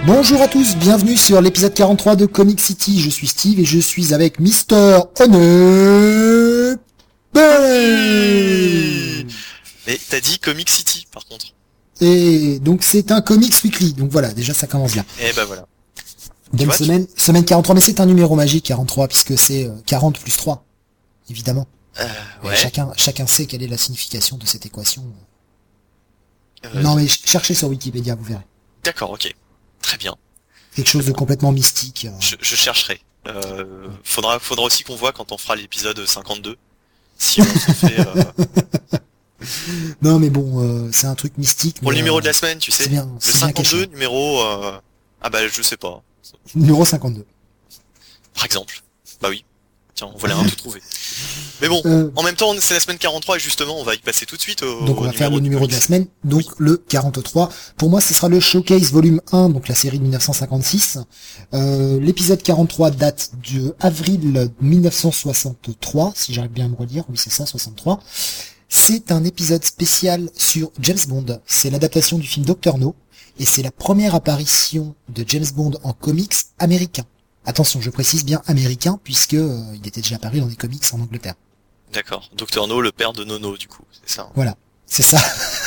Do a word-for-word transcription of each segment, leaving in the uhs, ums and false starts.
Bonjour à tous, bienvenue sur l'épisode quarante-trois de Comic City. Je suis Steve et je suis avec Mister Honey. Mais t'as dit Comic City par contre. Et donc c'est un Comics Weekly, donc voilà, déjà ça commence bien. Et bah voilà. Bonne vois, semaine, tu... semaine quarante-trois, mais c'est un numéro magique quarante-trois puisque c'est quarante plus trois, évidemment. Euh, ouais. Chacun, chacun sait quelle est la signification de cette équation. Euh, non mais cherchez sur Wikipédia, vous verrez. D'accord, ok. Très bien. Quelque chose de complètement mystique. Je, je chercherai. Euh, faudra, faudra aussi qu'on voit quand on fera l'épisode cinquante-deux. Si on se fait... Euh... Non mais bon, euh, c'est un truc mystique. Pour mais, le numéro euh, de la semaine, tu sais. Bien, le bien cinquante-deux, numéro... Euh... Ah bah je sais pas. Numéro cinquante-deux. Par exemple. Bah oui. Tiens, on voilà un tout trouvé. Mais bon, euh, en même temps, c'est la semaine quarante-trois et justement, on va y passer tout de suite au Donc on va au faire le numéro de la semaine, donc oui. Le quarante-trois. Pour moi, ce sera le Showcase volume un, donc la série de mille neuf cent cinquante-six. Euh, l'épisode quarante-trois date de avril mille neuf cent soixante-trois, si j'arrive bien à me relire. Oui, c'est ça, soixante-trois. C'est un épisode spécial sur James Bond. C'est l'adaptation du film Docteur No. Et c'est la première apparition de James Bond en comics américain. Attention, je précise bien américain, puisque euh, il était déjà apparu dans des comics en Angleterre. D'accord. Docteur No, le père de Nono, du coup. C'est ça. Hein. Voilà. C'est ça.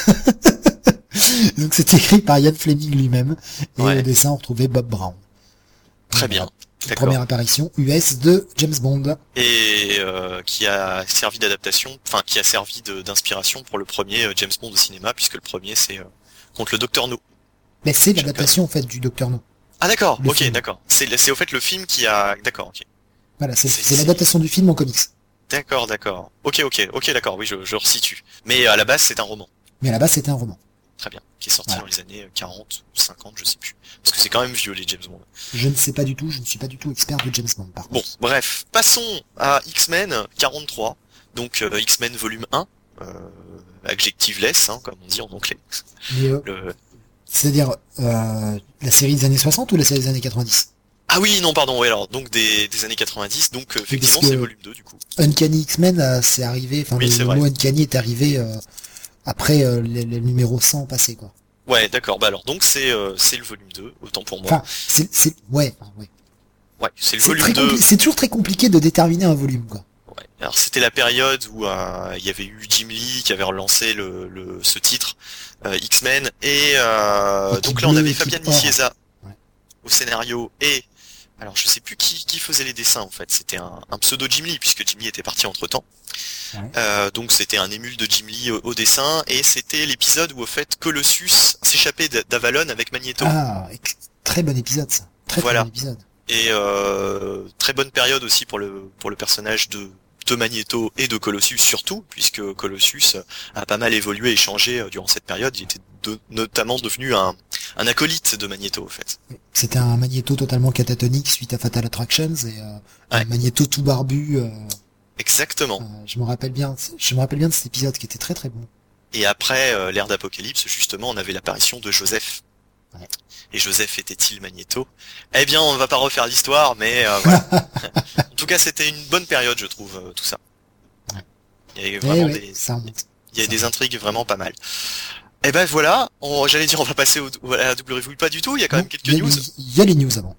Donc c'est écrit par Ian Fleming lui-même. Et ouais. au dessin, on retrouvait Bob Brown. Très Donc, bien. voilà. D'accord. Première apparition U S de James Bond. Et euh, qui a servi d'adaptation, enfin qui a servi de, d'inspiration pour le premier euh, James Bond au cinéma, puisque le premier c'est euh, contre le Docteur No. Mais c'est l'adaptation en fait du Docteur No. Ah d'accord, Le ok, film. d'accord. C'est, c'est au fait le film qui a... D'accord, ok. Voilà, c'est, C'est- c'est, c'est- l'adaptation du film en comics. D'accord, d'accord. Ok, ok, ok, d'accord, oui, je, je resitue. Mais à la base, c'est un roman. Mais à la base, c'était un roman. Très bien. Qui est sorti Voilà. dans les années quarante ou cinquante, je sais plus. Parce que c'est quand même vieux, les James Bond. Je ne sais pas du tout, je ne suis pas du tout expert de James Bond par Bon, contre. bref. Passons à X-Men quarante-trois. Donc, euh, X-Men volume un. Euh, adjectiveless, hein, comme on dit en anglais. Mais, euh, Le... c'est-à-dire, euh, la série des années soixante ou la série des années quatre-vingt-dix? Ah oui, non, pardon, oui, alors, donc des, des années quatre-vingt-dix, donc euh, effectivement, que- c'est volume deux, du coup. Uncanny X-Men, euh, c'est arrivé, enfin, Oui, le, c'est le vrai. mot Uncanny est arrivé, euh, après, euh, les, les numéros cent passés, quoi. Ouais, d'accord, bah alors, donc c'est euh, c'est le volume deux, autant pour moi. Enfin, c'est, c'est, ouais, enfin, ouais. Ouais, c'est le C'est volume très deux. compli- c'est toujours très compliqué de déterminer un volume, quoi. Ouais. Alors c'était la période où euh, il y avait eu Jim Lee qui avait relancé le, le ce titre euh, X-Men et euh, Équipe donc là on bleue, avait équipe Fabian or. Nicieza Ouais. au scénario et alors je sais plus qui, qui faisait les dessins en fait, c'était un, un pseudo Jim Lee puisque Jim Lee était parti entre temps. Ouais. Euh, donc c'était un émule de Jim Lee au, au dessin et c'était l'épisode où au fait Colossus s'échappait d- d'Avalon avec Magneto. Ah, ex- très bon épisode, ça. Très, Voilà. très bon épisode. Et euh, très bonne période aussi pour le pour le personnage de de Magneto et de Colossus surtout, puisque Colossus a pas mal évolué et changé euh, durant cette période. Il était de- notamment devenu un, un acolyte de Magneto, en fait. C'était un Magneto totalement catatonique suite à Fatal Attractions et, euh, un Ouais. Magneto tout barbu, euh, Exactement. euh, je me rappelle bien, je me rappelle bien de cet épisode qui était très très bon. Et après euh, l'ère d'Apocalypse, justement, on avait l'apparition de Joseph. Ouais. Et Joseph était-il Magneto? Eh bien, on va pas refaire l'histoire, mais euh, voilà. En tout cas, c'était une bonne période, je trouve, euh, tout ça. Ouais. Il y avait Eh vraiment ouais, des, ça remonte. il y a Ça des remonte. intrigues vraiment pas mal. Et ben voilà, on- j'allais dire on va passer au, à la double review, pas du tout, il y a quand même Non, quelques il y a- news. Il y a les news avant.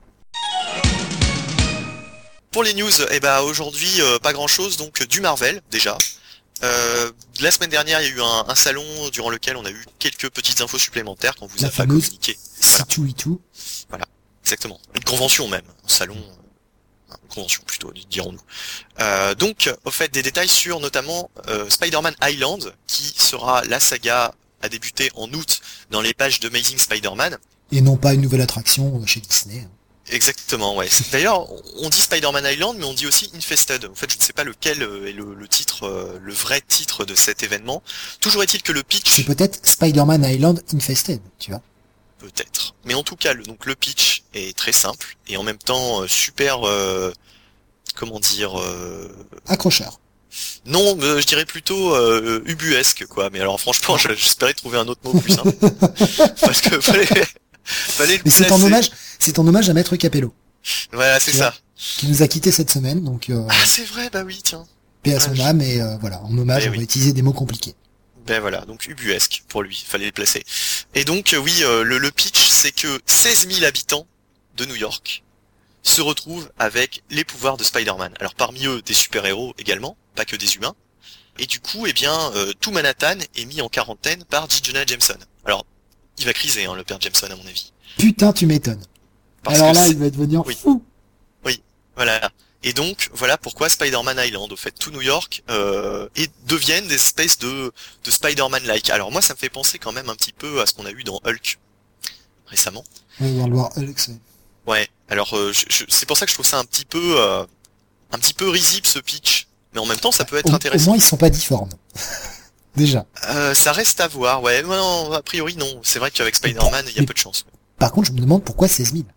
Pour les news, eh ben aujourd'hui euh, pas grand chose, donc du Marvel déjà. Euh, la semaine dernière il y a eu un, un salon durant lequel on a eu quelques petites infos supplémentaires qu'on vous La a pas fameuse communiqué. Voilà, C deux E deux. exactement. Une convention même, un salon, euh, une convention plutôt, dirons-nous. Euh, donc au fait des détails sur notamment euh, Spider-Man Island, qui sera la saga à débuter en août dans les pages d'Amazing Spider-Man. Et non pas une nouvelle attraction euh, chez Disney. Exactement, ouais. D'ailleurs, on dit Spider-Man Island, mais on dit aussi Infested. En fait, je ne sais pas lequel est le, le titre, euh, le vrai titre de cet événement. Toujours est-il que le C'est pitch, peut-être Spider-Man Island Infested, tu vois. peut-être. Mais en tout cas, le, donc le pitch est très simple et en même temps euh, super, euh, comment dire, euh, Accrocheur. non, euh, je dirais plutôt euh, ubuesque, quoi. Mais alors, franchement, je- j'espérais trouver un autre mot plus simple parce que fallait, fallait le Mais c'est en placer. hommage, c'est en hommage à Maître Capello, Voilà, c'est Tu ça. qui nous a quitté cette semaine, donc euh, Ah, c'est vrai, bah oui, tiens. paix à son ouais, je- âme et euh, voilà, en hommage, Eh on oui. va utiliser des mots compliqués. Ben voilà, donc ubuesque pour lui, fallait le placer. Et donc, euh, oui, euh, le, le pitch, c'est que seize mille habitants de New York se retrouvent avec les pouvoirs de Spider-Man. Alors parmi eux, des super-héros également, pas que des humains. Et du coup, eh bien, euh, tout Manhattan est mis en quarantaine par J. Jonah Jameson. Alors, il va criser, hein, le père Jameson, à mon avis. Putain, tu m'étonnes. Parce Alors que là, c'est- il va devenir Oui. fou. Oui, voilà. Et donc, voilà pourquoi Spider-Man Island, au fait, tout New York, euh, et deviennent des espèces de, de Spider-Man-like. Alors moi, ça me fait penser quand même un petit peu à ce qu'on a eu dans Hulk récemment. Ouais, World War Hulk, ouais. Ouais. Alors, euh, je- je- c'est pour ça que je trouve ça un petit peu, euh, un petit peu risible ce pitch, mais en même temps, ça peut être Au, au intéressant. moins, ils sont pas difformes. Déjà. Euh, ça reste à voir. Ouais, ouais, non, a priori non. C'est vrai qu'avec Spider-Man, il y a Mais- peu de chance. Par contre, je me demande pourquoi seize mille.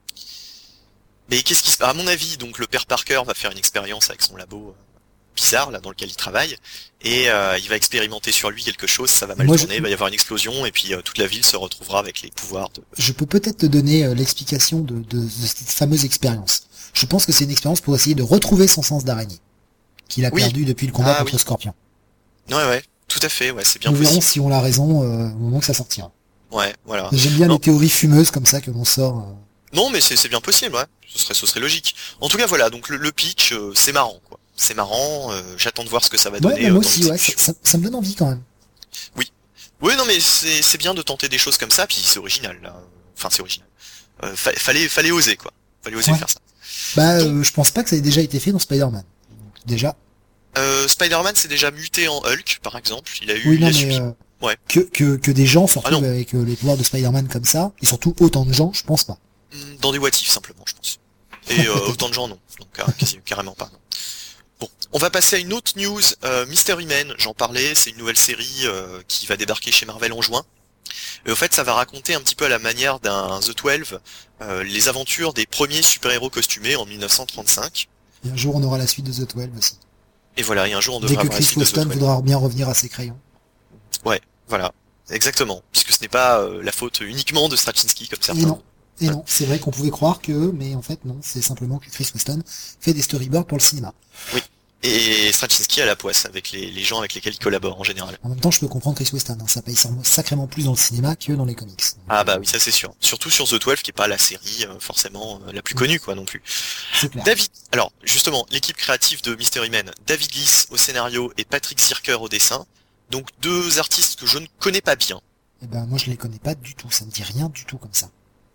Mais qu'est-ce qui se passe? À mon avis, donc le père Parker va faire une expérience avec son labo euh, bizarre là dans lequel il travaille, et euh, il va expérimenter sur lui quelque chose. Ça va mal Moi, je- tourner, il va y avoir une explosion, et puis euh, toute la ville se retrouvera avec les pouvoirs de. Je peux peut-être te donner euh, l'explication de, de, de cette fameuse expérience. Je pense que c'est une expérience pour essayer de retrouver son sens d'araignée, qu'il a Oui. perdu depuis le combat Ah, contre oui. Scorpion. Ouais, ouais, tout à fait. Ouais, c'est bien Nous verrons possible. si on a raison euh, au moment que ça sortira. Ouais, voilà. J'aime bien Non. les théories fumeuses comme ça que l'on sort. euh. Non, mais c'est c'est bien possible. Ouais, ce serait ce serait logique. En tout cas, voilà. Donc le, le pitch, euh, c'est marrant, quoi. C'est marrant. euh, J'attends de voir ce que ça va Ouais, donner. bah, euh, moi dans aussi, ouais, ça, l'exécution. ça, ça me donne envie quand même. Oui, non, mais c'est c'est bien de tenter des choses comme ça, puis c'est original, là. Enfin, c'est original. Euh, fa- fallait, fallait oser, quoi. Fallait oser Ouais. faire ça. Bah, Donc- euh, je pense pas que ça ait déjà été fait dans Spider-Man. Donc, déjà. Euh, Spider-Man s'est déjà muté en Hulk, par exemple. Il a eu, Oui, il non, a mais subi. euh, Ouais. que, que, que des gens se Ah non. retrouvent avec euh, les pouvoirs de Spider-Man comme ça, et surtout autant de gens, je pense pas. Hmm, Dans des what if, simplement, je pense. Et euh, autant de gens, non. Donc, car- quasi- carrément pas, non. Bon, on va passer à une autre news. Euh, Mystery Men, j'en parlais, c'est une nouvelle série euh, qui va débarquer chez Marvel en juin. Et au fait, ça va raconter un petit peu à la manière d'un The douze, euh, les aventures des premiers super-héros costumés en mille neuf cent trente-cinq. Et un jour, on aura la suite de The douze aussi. Et voilà, et un jour on Dès devra que avoir la Chris suite de The Weston douze. voudra bien revenir à ses crayons. Voilà, exactement. Puisque ce n'est pas euh, la faute uniquement de Straczynski comme Et certains. non. Et non, c'est vrai qu'on pouvait croire que, mais en fait non, c'est simplement que Chris Weston fait des storyboards pour le cinéma. Et Straczynski a la poisse avec les, les gens avec lesquels il collabore en général. En même temps, je peux comprendre Chris Weston, hein, ça paye sacrément plus dans le cinéma que dans les comics. Donc, Ah bah oui, ça c'est sûr. Surtout sur The douze qui est pas la série euh, forcément euh, la plus connue quoi non plus. c'est clair. David, alors justement, l'équipe créative de Mystery Men, David Lees au scénario et Patrick Zirker au dessin. Donc deux artistes que je ne connais pas bien. Eh ben, moi, je les connais pas du tout, ça me dit rien du tout comme ça.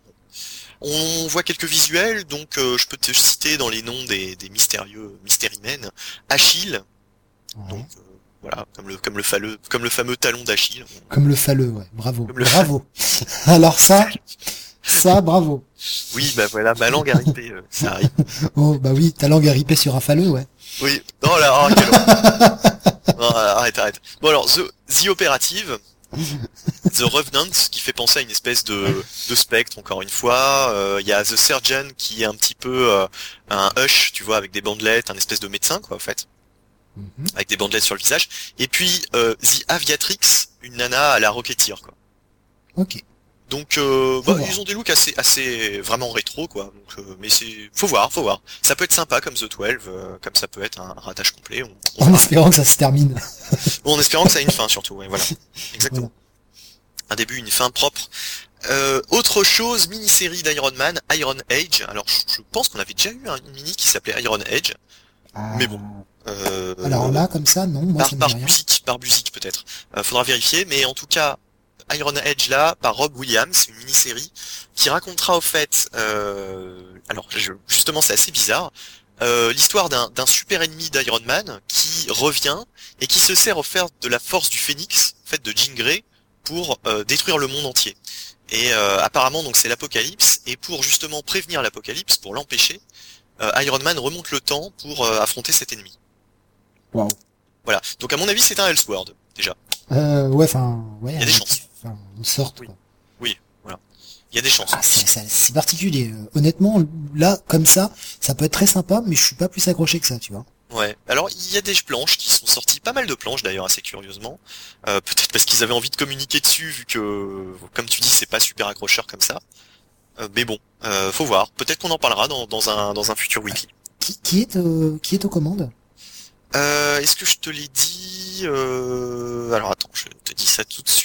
On voit quelques visuels, donc euh, je peux te citer dans les noms des, des mystérieux Mystery Men, Achille, Ouais. donc euh, voilà, comme le comme le fameux comme le fameux talon d'Achille. Comme le phalleux, ouais, bravo. Comme le Bravo. Alors ça, ça, bravo. Oui, bah voilà, ma langue a ripé, euh, ça arrive. Oh, bah oui, ta langue a ripé sur un phalleux, ouais. Oui, oh là, oh, quel horreur. Non, arrête, arrête. Bon alors, The, The Operative, The Revenant, qui fait penser à une espèce de, de spectre, encore une fois. Euh, Il y a The Surgeon, qui est un petit peu euh, un Hush, tu vois, avec des bandelettes, un espèce de médecin, quoi, en fait, Mhm. avec des bandelettes sur le visage. Et puis euh, The Aviatrix, une nana à la Rocketeer, quoi. Ok. Donc, euh, Faut bah, voir. ils ont des looks assez, assez vraiment rétro, quoi. Donc, euh, mais c'est, faut voir, faut voir. Ça peut être sympa comme The douze, euh, comme ça peut être un ratage complet. On, on En verra. espérant que ça se termine. Bon, en espérant que ça ait une fin, surtout. Ouais, voilà. Exactement. Un début, une fin propre. Euh, autre chose, mini-série d'Iron Man, Iron Age. Alors, je, je pense qu'on avait déjà eu un- une mini qui s'appelait Iron Age. Ah. Mais bon. Euh, Alors là, comme ça, non, moi, par, ça me par dit rien. musique, par musique peut-être. Euh, faudra vérifier, mais en tout cas, Iron Age là, par Rob Williams, une mini-série qui racontera au fait, euh, alors je- justement c'est assez bizarre, euh, l'histoire d'un d'un super ennemi d'Iron Man qui revient et qui se sert au fait de la force du Phénix, en fait de Jean Grey, pour euh, détruire le monde entier. Et euh, apparemment donc c'est l'apocalypse, et pour justement prévenir l'apocalypse, pour l'empêcher, euh, Iron Man remonte le temps pour euh, affronter cet ennemi. Waouh. Voilà. Donc à mon avis, c'est un Elseworld déjà. Euh, ouais, enfin, ouais. Il y a des un- chances. Enfin, une sorte. Oui. quoi. Il y a des chances. Ah, c'est c'est- c'est particulier. Euh, Honnêtement, là, comme ça, ça peut être très sympa, mais je suis pas plus accroché que ça, tu vois. Ouais. Alors il y a des planches qui sont sorties, pas mal de planches d'ailleurs, assez curieusement. Euh, peut-être parce qu'ils avaient envie de communiquer dessus, vu que, comme tu dis, c'est pas super accrocheur comme ça. Euh, mais bon, euh, faut voir. Peut-être qu'on en parlera dans, dans un dans un futur weekly. Qui, qui est, euh, qui est aux commandes? Euh, est-ce que je te l'ai dit euh... Alors attends, je te dis ça tout de suite.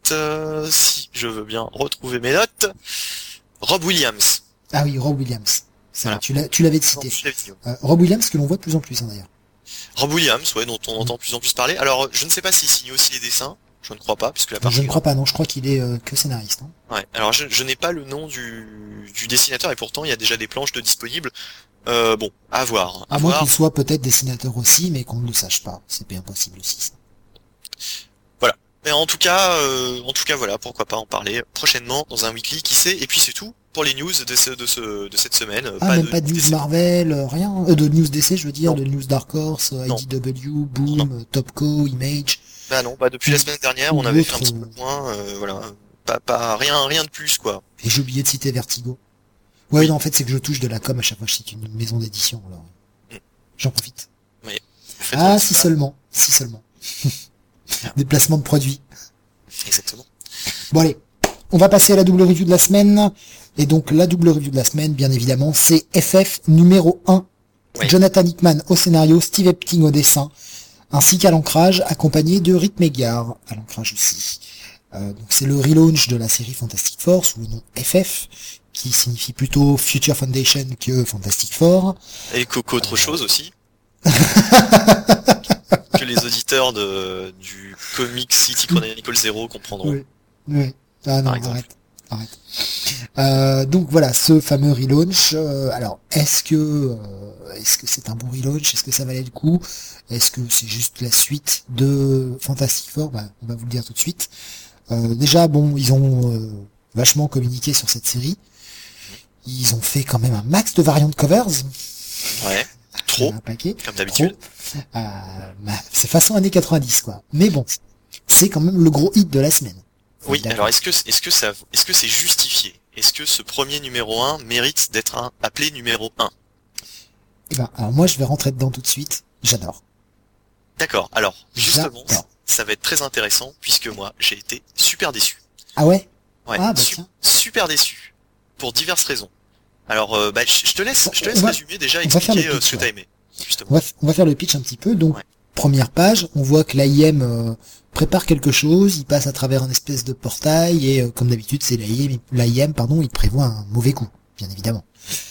euh, si je veux bien retrouver mes notes, Rob Williams. Ah oui, Rob Williams. C'est Voilà. vrai, tu l'as, tu l'avais cité. Euh, Rob Williams que l'on voit de plus en plus, hein, d'ailleurs. Rob Williams, ouais, dont on entend de plus en plus parler. Alors, je ne sais pas s'il signe aussi les dessins. Je ne crois pas, puisque la partie... Je ne crois pas, non. Je crois qu'il est euh, que scénariste. Hein. Ouais. Alors, je, je n'ai pas le nom du, du dessinateur, et pourtant, il y a déjà des planches de disponibles. Euh, bon, à voir. À, à moins voir. qu'il soit peut-être dessinateur aussi, mais qu'on ne le sache pas. C'est bien possible aussi, ça. Voilà. Mais en tout cas, euh, en tout cas, voilà, pourquoi pas en parler prochainement dans un weekly, qui sait. Et puis, c'est tout pour les news de ce, de ce, de cette semaine. Ah, pas même de pas de news D C. Marvel, euh, rien. Euh, de news D C, je veux dire, Non. de news Dark Horse, euh, Non. I D W, Boom, Non. euh, Topco, Image. Bah non, bah depuis la semaine dernière, Ou on avait fait un d'autres, petit peu euh, le point, euh, voilà. Pas, pas, rien, rien de plus, quoi. Et j'ai oublié de citer Vertigo. Ouais, Oui. non, en fait, c'est que je touche de la com à chaque fois que je cite une maison d'édition, alors. Mm. J'en profite. Faites Ah, un si petit pas. seulement. Si seulement. Des placements de produits. Exactement. Bon, allez. On va passer à la double review de la semaine. Et donc, la double review de la semaine, bien évidemment, c'est F F numéro un. Oui. Jonathan Hickman au scénario, Steve Epting au dessin, ainsi qu'à l'ancrage, accompagné de Rick Megar, à l'ancrage aussi. Euh, donc, c'est le relaunch de la série Fantastic Four, sous le nom F F, qui signifie plutôt Future Foundation que Fantastic Four. Et qu'au- qu'autre chose aussi. Que les auditeurs de, du Comic City Chronicle Zero comprendront. Oui. Oui. Ah non, Par exemple. arrête. Arrête. Euh, donc voilà, ce fameux relaunch. Euh, alors, est-ce que euh, est-ce que c'est un bon relaunch? Est-ce que ça valait le coup? Est-ce que c'est juste la suite de Fantastic Four? Bah, on va vous le dire tout de suite. Euh, déjà, bon, ils ont euh, vachement communiqué sur cette série. Ils ont fait quand même un max de variantes de covers. Ouais. Trop, Un paquet. comme d'habitude. Trop. Euh, bah, c'est façon années quatre-vingt-dix, quoi. Mais bon, c'est quand même le gros hit de la semaine. Oui, D'accord. alors est-ce que est-ce que ça est-ce que c'est justifié? Est-ce que ce premier numéro un mérite d'être un, appelé numéro un? Eh ben, alors moi, je vais rentrer dedans tout de suite. J'adore. D'accord. Alors, justement, J'adore. ça va être très intéressant puisque moi, j'ai été super déçu. Ah ouais? Ouais, Ah, bah su- tiens. super déçu pour diverses raisons. Alors, euh, bah, je je te laisse, je te On laisse va- résumer déjà, on va faire expliquer le euh, pitch, ce que ouais. t'as aimé, justement. On va, f- on va faire le pitch un petit peu. Donc, Ouais. première page, on voit que l'A I M euh, prépare quelque chose, il passe à travers un espèce de portail, et euh, comme d'habitude, c'est l'A I M, l'A I M, pardon, il prévoit un mauvais coup, bien évidemment.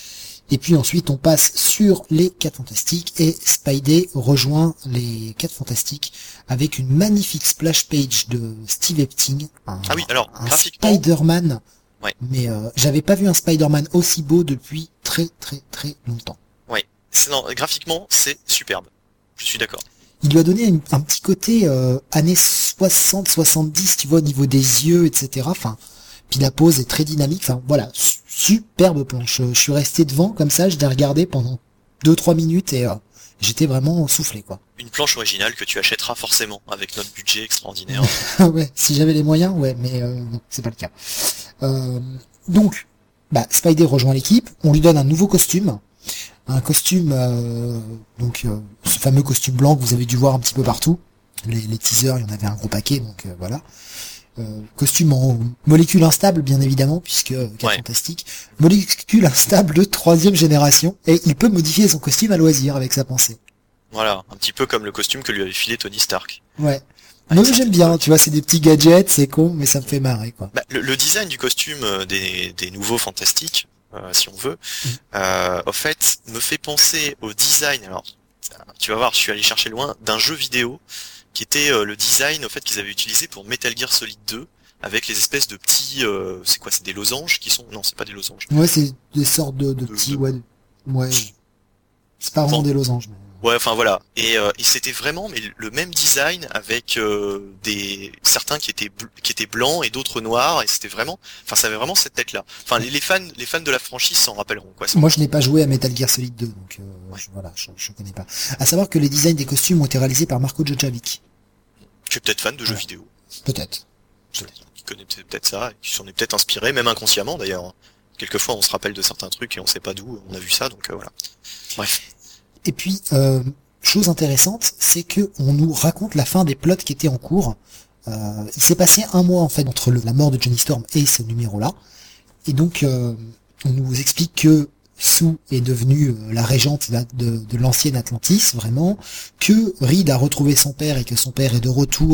Et puis ensuite, on passe sur les quatre Fantastiques, et Spidey rejoint les quatre Fantastiques avec une magnifique splash page de Steve Epting, un, Ah oui, alors, un graphiquement, Spider-Man, Ouais. mais euh, j'avais pas vu un Spider-Man aussi beau depuis très très très longtemps. c'est- non, graphiquement, c'est superbe. Je suis d'accord. Il lui a donné une- un petit côté euh, années soixante soixante-dix, tu vois, au niveau des yeux, et cetera. Enfin, puis la pose est très dynamique. Enfin, voilà, su- superbe planche. Je, je suis resté devant comme ça, je l'ai regardé pendant deux trois minutes et euh, j'étais vraiment soufflé, quoi. Une planche originale que tu achèteras forcément avec notre budget extraordinaire. Ouais, si j'avais les moyens, ouais, mais euh, non, c'est pas le cas. Euh, donc, bah, Spidey rejoint l'équipe. On lui donne un nouveau costume. Un costume, euh, donc euh, ce fameux costume blanc que vous avez dû voir un petit peu partout. Les, les teasers, il y en avait un gros paquet, donc euh, voilà. Euh, costume en molécule instable, bien évidemment, puisque euh, quatre Ouais. Fantastiques. Molécule instable de troisième génération, et il peut modifier son costume à loisir avec sa pensée. Voilà, un petit peu comme le costume que lui avait filé Tony Stark. Ouais. Avec Moi sa j'aime petite bien, coque. tu vois, c'est des petits gadgets, c'est con, mais ça me fait marrer, quoi. Bah, le, le design du costume euh, des, des nouveaux Fantastiques, euh, si on veut, Mm. euh, au fait, me fait penser au design. Alors, tu vas voir, je suis allé chercher loin d'un jeu vidéo qui était euh, le design au fait qu'ils avaient utilisé pour Metal Gear Solid deux, avec les espèces de petits, euh, c'est quoi, c'est des losanges qui sont, non, c'est pas des losanges. Ouais, c'est des sortes de, de De- petits, de- ouais, ouais. C'est pas vraiment Bon. des losanges, mais... Ouais, enfin voilà. Et, euh, et c'était vraiment mais le même design avec euh, des certains qui étaient bl- qui étaient blancs et d'autres noirs et c'était vraiment, enfin ça avait vraiment cette tête-là. Enfin les, les fans les fans de la franchise s'en rappelleront quoi. Moi, je n'ai pas joué à Metal Gear Solid deux, donc euh, Ouais. je, voilà, je, je connais pas. À savoir que les designs des costumes ont été réalisés par Marco Djordjevic. Tu es peut-être fan de jeux Ouais. vidéo. Peut-être. Qui connaît peut-être peut-être ça, et qui s'en est peut-être inspiré, même inconsciemment d'ailleurs. Quelquefois on se rappelle de certains trucs et on sait pas d'où on a vu ça, donc euh, voilà. Bref. Et puis, euh, chose intéressante, c'est que on nous raconte la fin des plots qui étaient en cours. Euh, il s'est passé un mois en fait entre le- la mort de Johnny Storm et ce numéro-là, et donc euh, on nous explique que Sue est devenue euh, la régente là, de, de l'ancienne Atlantis, vraiment, que Reed a retrouvé son père et que son père est de retour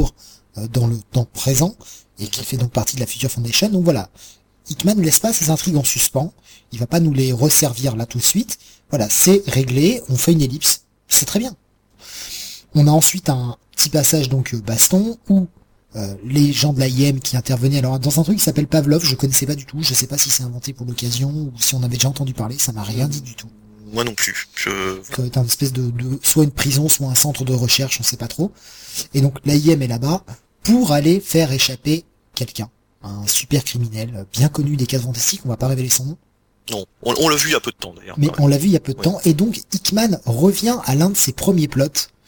euh, dans le temps présent, et qui fait donc partie de la Future Foundation. Donc voilà, Hickman ne laisse pas ses intrigues en suspens, il va pas nous les resservir là tout de suite. Voilà, c'est réglé, on fait une ellipse, c'est très bien. On a ensuite un petit passage donc euh, baston, où euh, les gens de l'A I M qui intervenaient, alors dans un truc qui s'appelle Pavlov, je connaissais pas du tout, je sais pas si c'est inventé pour l'occasion, ou si on avait déjà entendu parler, ça m'a rien dit du tout. Moi non plus. Je... Ça va être un espèce de, de, soit une prison, soit un centre de recherche, on sait pas trop. Et donc l'A I M est là-bas pour aller faire échapper quelqu'un, un super criminel bien connu des Quatre Fantastiques, on va pas révéler son nom. Non, on, on l'a vu il y a peu de temps d'ailleurs. Mais on l'a vu il y a peu de ouais. temps, et donc Hickman revient à l'un de ses premiers plots,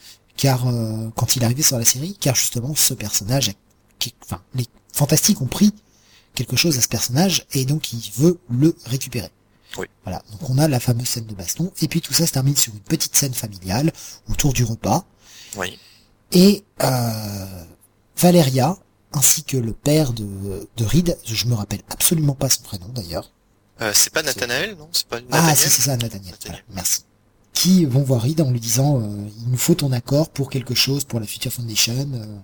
car euh, quand il est arrivé sur la série, car justement ce personnage, qui, enfin les Fantastiques ont pris quelque chose à ce personnage, et donc il veut le récupérer. Oui. Voilà, donc on a la fameuse scène de baston, et puis tout ça se termine sur une petite scène familiale, autour du repas, oui. et euh, Valeria, ainsi que le père de, de Reed, je me rappelle absolument pas son prénom d'ailleurs. Euh, c'est pas Nathanaël, non? C'est pas Nathaniel? Ah si, c'est ça, Nathaniel. Nathaniel. Voilà, merci. Qui vont voir Reed en lui disant euh, il nous faut ton accord pour quelque chose, pour la Future Foundation, euh,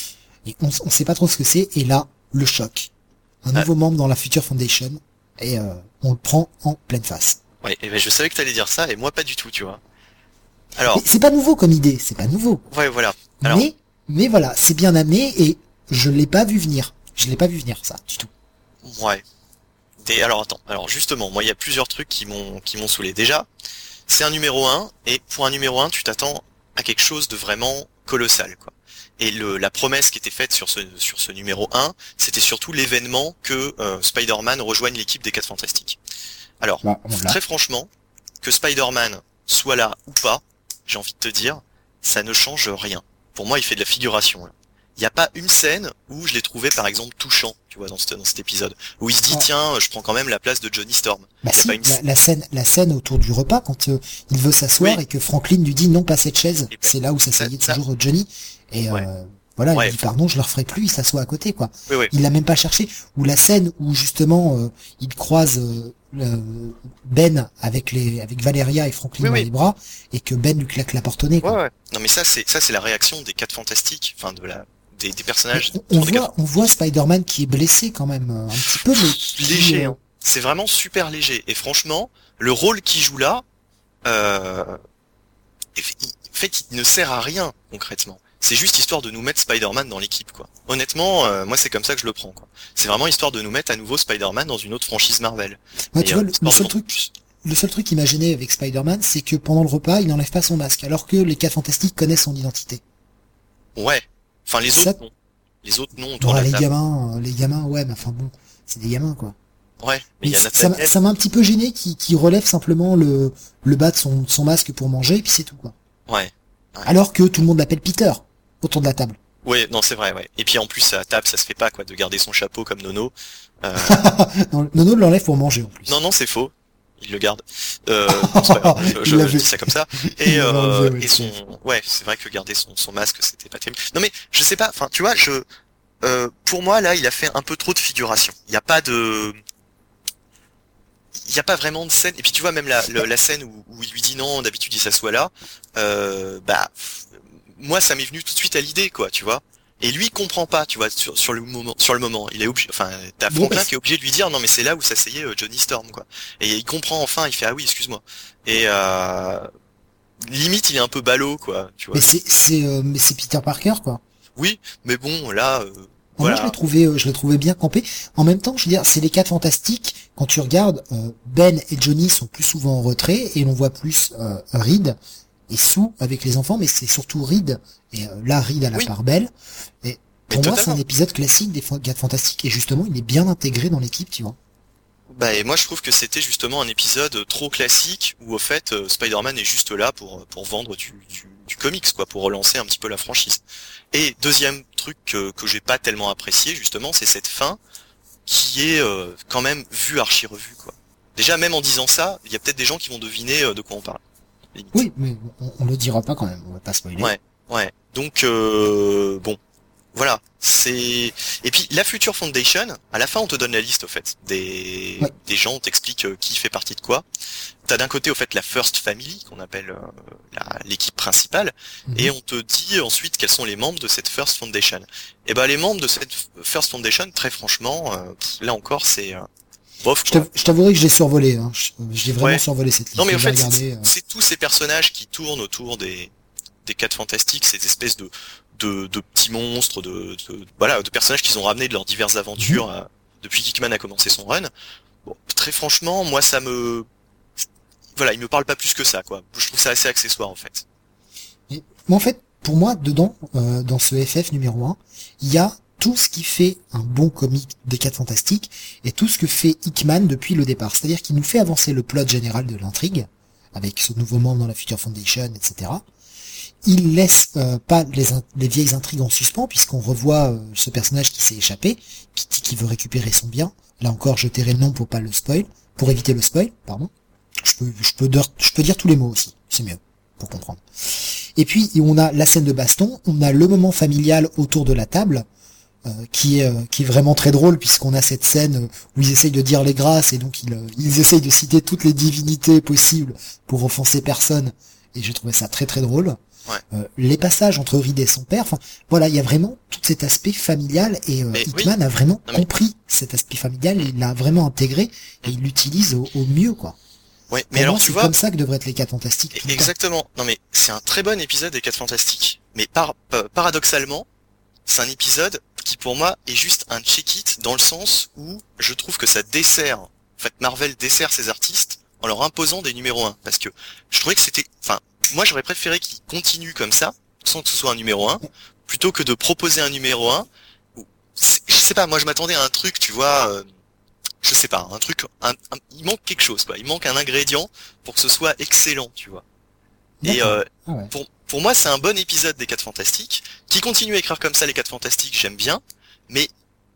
et on, on sait pas trop ce que c'est, et là, le choc. Un ah. nouveau membre dans la Future Foundation, et euh, on le prend en pleine face. Ouais, et ben je savais que t'allais dire ça, et moi pas du tout, tu vois. Alors. Mais c'est pas nouveau comme idée, c'est pas nouveau. Ouais, voilà. Alors. Mais, mais voilà, c'est bien amené, et je l'ai pas vu venir. Je l'ai pas vu venir, ça, du tout. Ouais. Et alors attends, alors justement, moi il y a plusieurs trucs qui m'ont qui m'ont saoulé. Déjà, c'est un numéro un, et pour un numéro un, tu t'attends à quelque chose de vraiment colossal, quoi. Et le la promesse qui était faite sur ce sur ce numéro un, c'était surtout l'événement que euh, Spider-Man rejoigne l'équipe des Quatre Fantastiques. Alors, Bah, très franchement, que Spider-Man soit là ou pas, j'ai envie de te dire, ça ne change rien. Pour moi, il fait de la figuration, là. Il n'y a pas une scène où je l'ai trouvé par exemple touchant, tu vois, dans, ce, dans cet épisode, où il se dit oh. tiens, je prends quand même la place de Johnny Storm. Bah y a si, pas une... la, la scène, la scène autour du repas quand euh, il veut s'asseoir oui. et que Franklin lui dit non pas cette chaise, ben, c'est là où s'asseyait ça, toujours Johnny et ouais. euh, voilà, ouais, il dit pardon, je le referai plus, il s'assoit à côté quoi. Oui, oui. Il l'a même pas cherché. Ou la scène où justement euh, il croise euh, le, Ben avec les avec Valeria et Franklin oui, dans oui. les bras et que Ben lui claque la porte au nez. Quoi. Ouais, ouais. Non mais ça c'est ça c'est la réaction des Quatre Fantastiques, enfin de la des, des personnages. On, on des voit quatre... on voit Spider-Man qui est blessé quand même un petit peu mais léger. qui, euh... hein. C'est vraiment super léger et franchement le rôle qu'il joue là, euh... en fait il ne sert à rien concrètement. C'est juste histoire de nous mettre Spider-Man dans l'équipe, quoi. Honnêtement, euh, moi c'est comme ça que je le prends, quoi. C'est vraiment histoire de nous mettre à nouveau Spider-Man dans une autre franchise Marvel. Ouais, tu et, vois, euh, le, le seul truc, le seul truc qui m'a gêné avec Spider-Man, c'est que pendant le repas, il n'enlève pas son masque, alors que les Quatre Fantastiques connaissent son identité. Ouais. Enfin, les ça... autres, non. Les autres, non. Autour ouais, de la les table. gamins, euh, les gamins, ouais, mais enfin bon, c'est des gamins, quoi. Ouais. Mais il y a ça, Nathaniel. ça m'a un petit peu gêné qui, qui relève simplement le, le bas de son, son masque pour manger, et puis c'est tout, quoi. Ouais. ouais. Alors que tout le monde l'appelle Peter, autour de la table. Ouais, non, c'est vrai, ouais. Et puis en plus, à la table, ça se fait pas, quoi, de garder son chapeau comme Nono. Euh... non, Nono l'enlève pour manger, en plus. Non, non, c'est faux. Il le garde. Euh, c'est pas grave, je, je, je dis ça comme ça. Et, euh, enlevé, ouais, et son, ouais, c'est vrai que garder son, son masque, c'était pas terrible. Non mais, je sais pas, enfin, tu vois, je, euh, pour moi, là, il a fait un peu trop de figuration. Il n'y a pas de, il n'y a pas vraiment de scène. Et puis tu vois, même la, la, la scène où, où il lui dit non, d'habitude il s'assoit là, euh, bah, moi, ça m'est venu tout de suite à l'idée, quoi, tu vois. Et lui, il comprend pas, tu vois, sur, sur le moment, sur le moment. Il est obligé, enfin, t'as Franklin bon, qui est obligé de lui dire, non, mais c'est là où s'asseyait euh, Johnny Storm, quoi. Et il comprend enfin, il fait, ah oui, excuse-moi. Et, euh, limite, il est un peu ballot, quoi, tu vois. Mais c'est, c'est, euh, mais c'est Peter Parker, quoi. Oui, mais bon, là, euh, voilà. Moi, je l'ai trouvé, euh, je l'ai trouvé bien campé. En même temps, je veux dire, c'est les Quatre Fantastiques. Quand tu regardes, euh, Ben et Johnny sont plus souvent en retrait, et l'on voit plus, euh, Reed et Sue avec les enfants, mais c'est surtout Reed, et euh, là Reed à la oui. part belle, et pour mais moi totalement. C'est un épisode classique des Quatre Fantastiques, et justement il est bien intégré dans l'équipe, tu vois. Bah et moi je trouve que c'était justement un épisode trop classique, où au fait euh, Spider-Man est juste là pour pour vendre du, du, du comics, quoi, pour relancer un petit peu la franchise. Et deuxième truc que, que j'ai pas tellement apprécié justement, c'est cette fin qui est euh, quand même vue archi revue, quoi. Déjà même en disant ça, il y a peut-être des gens qui vont deviner euh, de quoi on parle. Limite. Oui, mais on, on le dira pas quand même, on va pas spoiler. Ouais, ouais. Donc euh, bon, voilà. C'est et puis la Future Foundation. À la fin, on te donne la liste, au fait, des ouais. des gens. On t'explique euh, qui fait partie de quoi. t'as d'un côté au fait la First Family qu'on appelle euh, la, l'équipe principale, mmh. et on te dit ensuite quels sont les membres de cette First Foundation. Et ben les membres de cette First Foundation, très franchement, euh, là encore c'est euh, bof. Je, je t'avouerai que j'ai survolé, hein. je, j'ai vraiment ouais. survolé cette liste. Non mais en fait regardé, c'est, euh... c'est tous ces personnages qui tournent autour des des quatre fantastiques, ces espèces de de, de petits monstres, de, de voilà, de personnages qu'ils ont ramenés de leurs diverses aventures mmh. euh, depuis qu'Hickman a commencé son run. Bon, très franchement, moi ça me voilà, il me parle pas plus que ça, quoi. Je trouve ça assez accessoire en fait. Et, mais en fait, pour moi, dedans, euh, dans ce F F numéro un, il y a tout ce qui fait un bon comic des quatre fantastiques et tout ce que fait Hickman depuis le départ. C'est-à-dire qu'il nous fait avancer le plot général de l'intrigue avec ce nouveau membre dans la Future Foundation, et cetera. Il laisse euh, pas les, in- les vieilles intrigues en suspens puisqu'on revoit euh, ce personnage qui s'est échappé, qui dit qu'il veut récupérer son bien. Là encore, je tairai le nom pour pas le spoil, pour éviter le spoil, pardon. Je peux, je peux, dire, je peux dire tous les mots aussi, c'est mieux pour comprendre. Et puis on a la scène de baston, on a le moment familial autour de la table, euh, qui est, euh, qui est vraiment très drôle puisqu'on a cette scène où ils essayent de dire les grâces et donc ils, euh, ils essayent de citer toutes les divinités possibles pour offenser personne. Et j'ai trouvé ça très très drôle. Ouais. Euh, les passages entre Reed et son père, enfin voilà, il y a vraiment tout cet aspect familial et euh, Hickman oui. a vraiment non, mais... compris cet aspect familial, il l'a vraiment intégré et il l'utilise au, au mieux quoi. Ouais, mais Pour alors moi, tu c'est vois, comme ça que devraient être les quatre fantastiques. Tout exactement. Non mais c'est un très bon épisode des quatre fantastiques. Mais par, euh, paradoxalement, c'est un épisode qui pour moi est juste un check-it dans le sens où je trouve que ça dessert. En fait, Marvel dessert ses artistes en leur imposant des numéros un parce que je trouvais que c'était, enfin. Moi, j'aurais préféré qu'il continue comme ça, sans que ce soit un numéro un, plutôt que de proposer un numéro un. Je sais pas, moi, je m'attendais à un truc, tu vois, euh, je sais pas, un truc, un, un, il manque quelque chose, quoi. Il manque un ingrédient pour que ce soit excellent, tu vois. Et euh, ah ouais. pour, pour moi, c'est un bon épisode des quatre fantastiques, qui continue à écrire comme ça les quatre fantastiques, j'aime bien, mais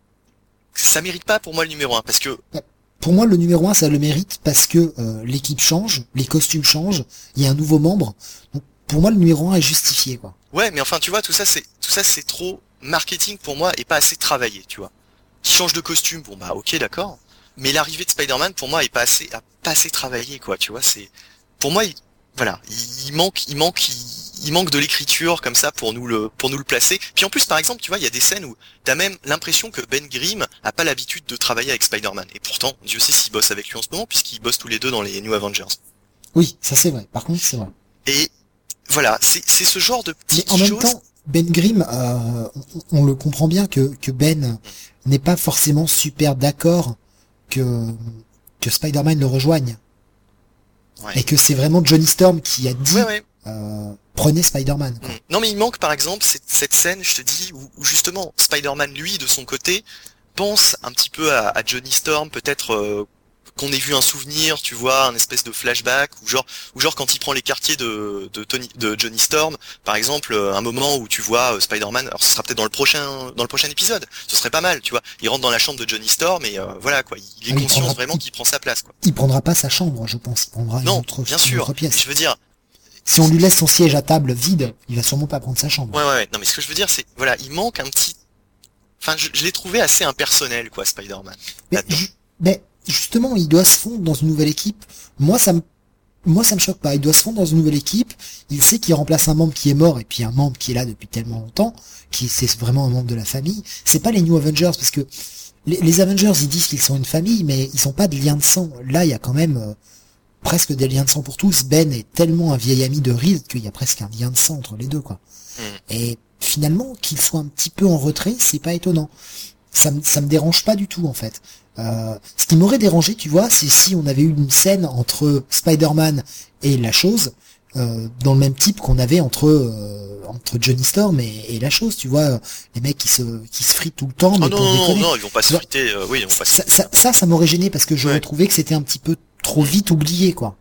ça mérite pas pour moi le numéro un, parce que... Pour moi, le numéro un, ça le mérite parce que euh, l'équipe change, les costumes changent, il y a un nouveau membre. Donc, pour moi, le numéro un est justifié, quoi. Ouais, mais enfin, tu vois, tout ça, c'est tout ça, c'est trop marketing pour moi et pas assez travaillé, tu vois. Qui change de costume, bon bah ok, d'accord. Mais l'arrivée de Spider-Man, pour moi, est pas assez, pas assez travaillé, quoi. Tu vois, c'est, pour moi, il, voilà, il, il manque, il manque, il, il manque de l'écriture comme ça pour nous le, pour nous le placer. Puis en plus, par exemple, tu vois, il y a des scènes où t'as même l'impression que Ben Grimm a pas l'habitude de travailler avec Spider-Man. Et pourtant, Dieu sait s'il bosse avec lui en ce moment, puisqu'ils bossent tous les deux dans les New Avengers. Oui, ça c'est vrai. Par contre, c'est vrai. Et voilà, c'est, c'est ce genre de petites Mais en même choses... temps, Ben Grimm, euh, on, on le comprend bien que, que Ben n'est pas forcément super d'accord que, que Spider-Man le rejoigne. Ouais. Et que c'est vraiment Johnny Storm qui a dit ouais, ouais. Euh, prenez Spider-Man. Quoi. Non mais il manque par exemple cette, cette scène, je te dis, où, où justement Spider-Man lui de son côté pense un petit peu à, à Johnny Storm, peut-être euh, qu'on ait vu un souvenir, tu vois, un espèce de flashback, ou genre, ou genre quand il prend les quartiers de, de Tony, de Johnny Storm, par exemple, un moment où tu vois euh, Spider-Man, alors ce sera peut-être dans le prochain, dans le prochain épisode, ce serait pas mal, tu vois. Il rentre dans la chambre de Johnny Storm et euh, voilà quoi, il est ah, conscient vraiment il, qu'il prend sa place quoi. Il prendra pas sa chambre, je pense, il prendra non, une autre, bien une sûr. autre pièce. Je veux dire. Si on lui laisse son siège à table vide, il va sûrement pas prendre sa chambre. Ouais, ouais, ouais. Non, mais ce que je veux dire, c'est, voilà, il manque un petit, enfin, je, je l'ai trouvé assez impersonnel, quoi, Spider-Man. Mais, ju- mais, justement, il doit se fondre dans une nouvelle équipe. Moi, ça me, moi, ça me choque pas. Il doit se fondre dans une nouvelle équipe. Il sait qu'il remplace un membre qui est mort et puis un membre qui est là depuis tellement longtemps, qui, c'est vraiment un membre de la famille. C'est pas les New Avengers parce que les, les Avengers, ils disent qu'ils sont une famille, mais ils sont pas de lien de sang. Là, il y a quand même, euh, presque des liens de sang pour tous. Ben est tellement un vieil ami de Reed qu'il y a presque un lien de sang entre les deux, quoi. Mm. Et finalement, qu'il soit un petit peu en retrait, c'est pas étonnant. Ça me, ça me dérange pas du tout, en fait. Euh, ce qui m'aurait dérangé, tu vois, c'est si on avait eu une scène entre Spider-Man et la chose, euh, dans le même type qu'on avait entre euh, entre Johnny Storm et, et la chose, tu vois, les mecs qui se qui se fritent tout le temps. Oh mais non, pour non, déconner. non, ils vont pas se friter. Euh, oui, ils vont pas se ça, ça, ça, ça m'aurait gêné parce que j'aurais ouais. trouvé que c'était un petit peu trop vite oublié, quoi.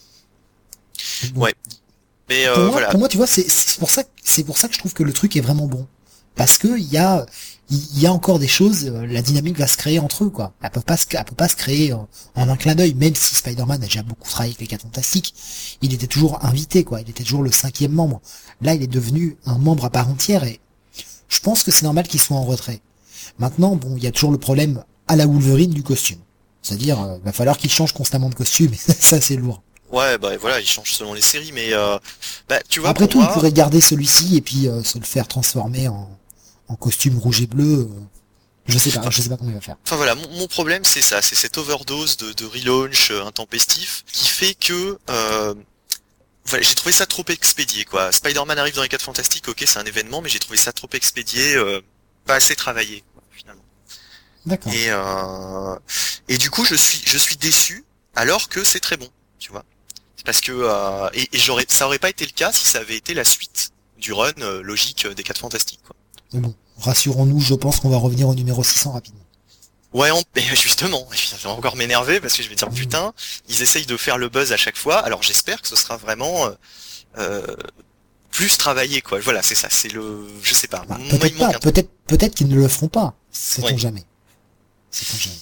Mmh. Bon. Ouais. Mais euh, pour, moi, voilà. pour moi, tu vois, c'est, c'est pour ça, c'est pour ça que je trouve que le truc est vraiment bon, parce que il y a, il y a encore des choses, la dynamique va se créer entre eux, quoi. Elle peut pas se, elle peut pas se créer en, en un clin d'œil, même si Spider-Man a déjà beaucoup travaillé avec les quatre fantastiques. Il était toujours invité, quoi. Il était toujours le cinquième membre. Là, il est devenu un membre à part entière et je pense que c'est normal qu'il soit en retrait. Maintenant, bon, il y a toujours le problème à la Wolverine du costume. C'est-à-dire, euh, va falloir qu'il change constamment de costume, et ça c'est lourd. Ouais, bah voilà, il change selon les séries, mais euh, bah tu vois, Après pour tout, il moi, pourrait garder celui-ci et puis euh, se le faire transformer en, en costume rouge et bleu. euh, je sais pas, enfin, je sais pas comment il va faire. enfin, voilà, mon, mon problème c'est ça, c'est cette overdose de, de relaunch euh, intempestif qui fait que euh, voilà, j'ai trouvé ça trop expédié, quoi. Spider-Man arrive dans les quatre Fantastiques, ok, c'est un événement, mais j'ai trouvé ça trop expédié, euh, pas assez travaillé, quoi, finalement. D'accord. Et euh, et du coup, je suis je suis déçu, alors que c'est très bon, tu vois. C'est parce que euh, et, et j'aurais ça aurait pas été le cas si ça avait été la suite du run euh, logique euh, des quatre Fantastiques, quoi. Mais bon, rassurons-nous, je pense qu'on va revenir au numéro six cents rapidement. Ouais, on... et justement, ça va encore m'énerver parce que je vais dire Mmh. putain, ils essayent de faire le buzz à chaque fois. Alors j'espère que ce sera vraiment euh, euh, plus travaillé, quoi. Voilà, c'est ça, c'est le, je sais pas. Bah, Moi, il peut-être me manque pas, un truc. peut-être peut-être qu'ils ne le feront pas. Sait-on Ouais, jamais. Sait-on jamais.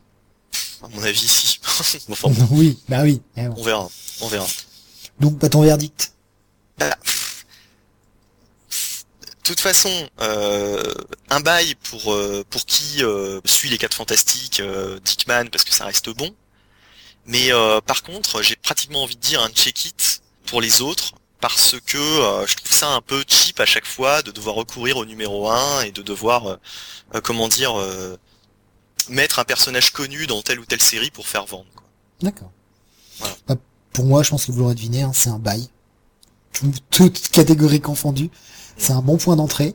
à mon avis, si. Enfin bon, Oui, bah oui. Mais bon. on verra, on verra. Donc, bah, ton verdict. Bah, pff, de toute façon, euh, un bail pour euh, pour qui euh, suit les quatre Fantastiques, euh, Dickman, parce que ça reste bon. Mais euh, par contre, j'ai pratiquement envie de dire un check-it pour les autres, parce que euh, je trouve ça un peu cheap à chaque fois de devoir recourir au numéro un et de devoir, euh, euh, comment dire, euh, mettre un personnage connu dans telle ou telle série pour faire vendre, quoi. D'accord. Voilà. Bah, pour moi, je pense que vous l'aurez deviné, hein, c'est un bail. Tout- Toutes catégories confondues. C'est un bon point d'entrée.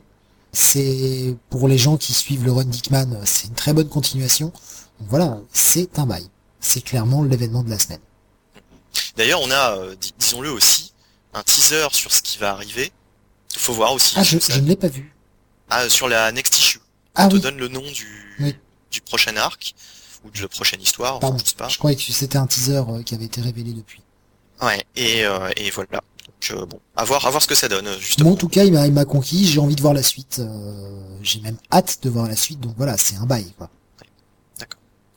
C'est, pour les gens qui suivent le run Dickman, euh, c'est une très bonne continuation. Donc voilà, c'est un bail. C'est clairement l'événement de la semaine. D'ailleurs, on a, euh, dis- disons-le aussi, un teaser sur ce qui va arriver. Faut voir aussi Ah, ce je, que ça. je ne l'ai pas vu. Ah, sur la next issue. On Ah te oui, donne le nom du oui, du prochain arc ou de la prochaine histoire. Enfin, pardon. je sais pas. Je croyais que c'était un teaser euh, qui avait été révélé depuis. Ouais. Et euh, et voilà. Donc euh, bon, à voir, à voir ce que ça donne euh, Moi, en justement. tout cas, il m'a, il m'a conquis. J'ai envie de voir la suite. euh, j'ai même hâte de voir la suite. Donc voilà, c'est un bail, quoi. D'accord.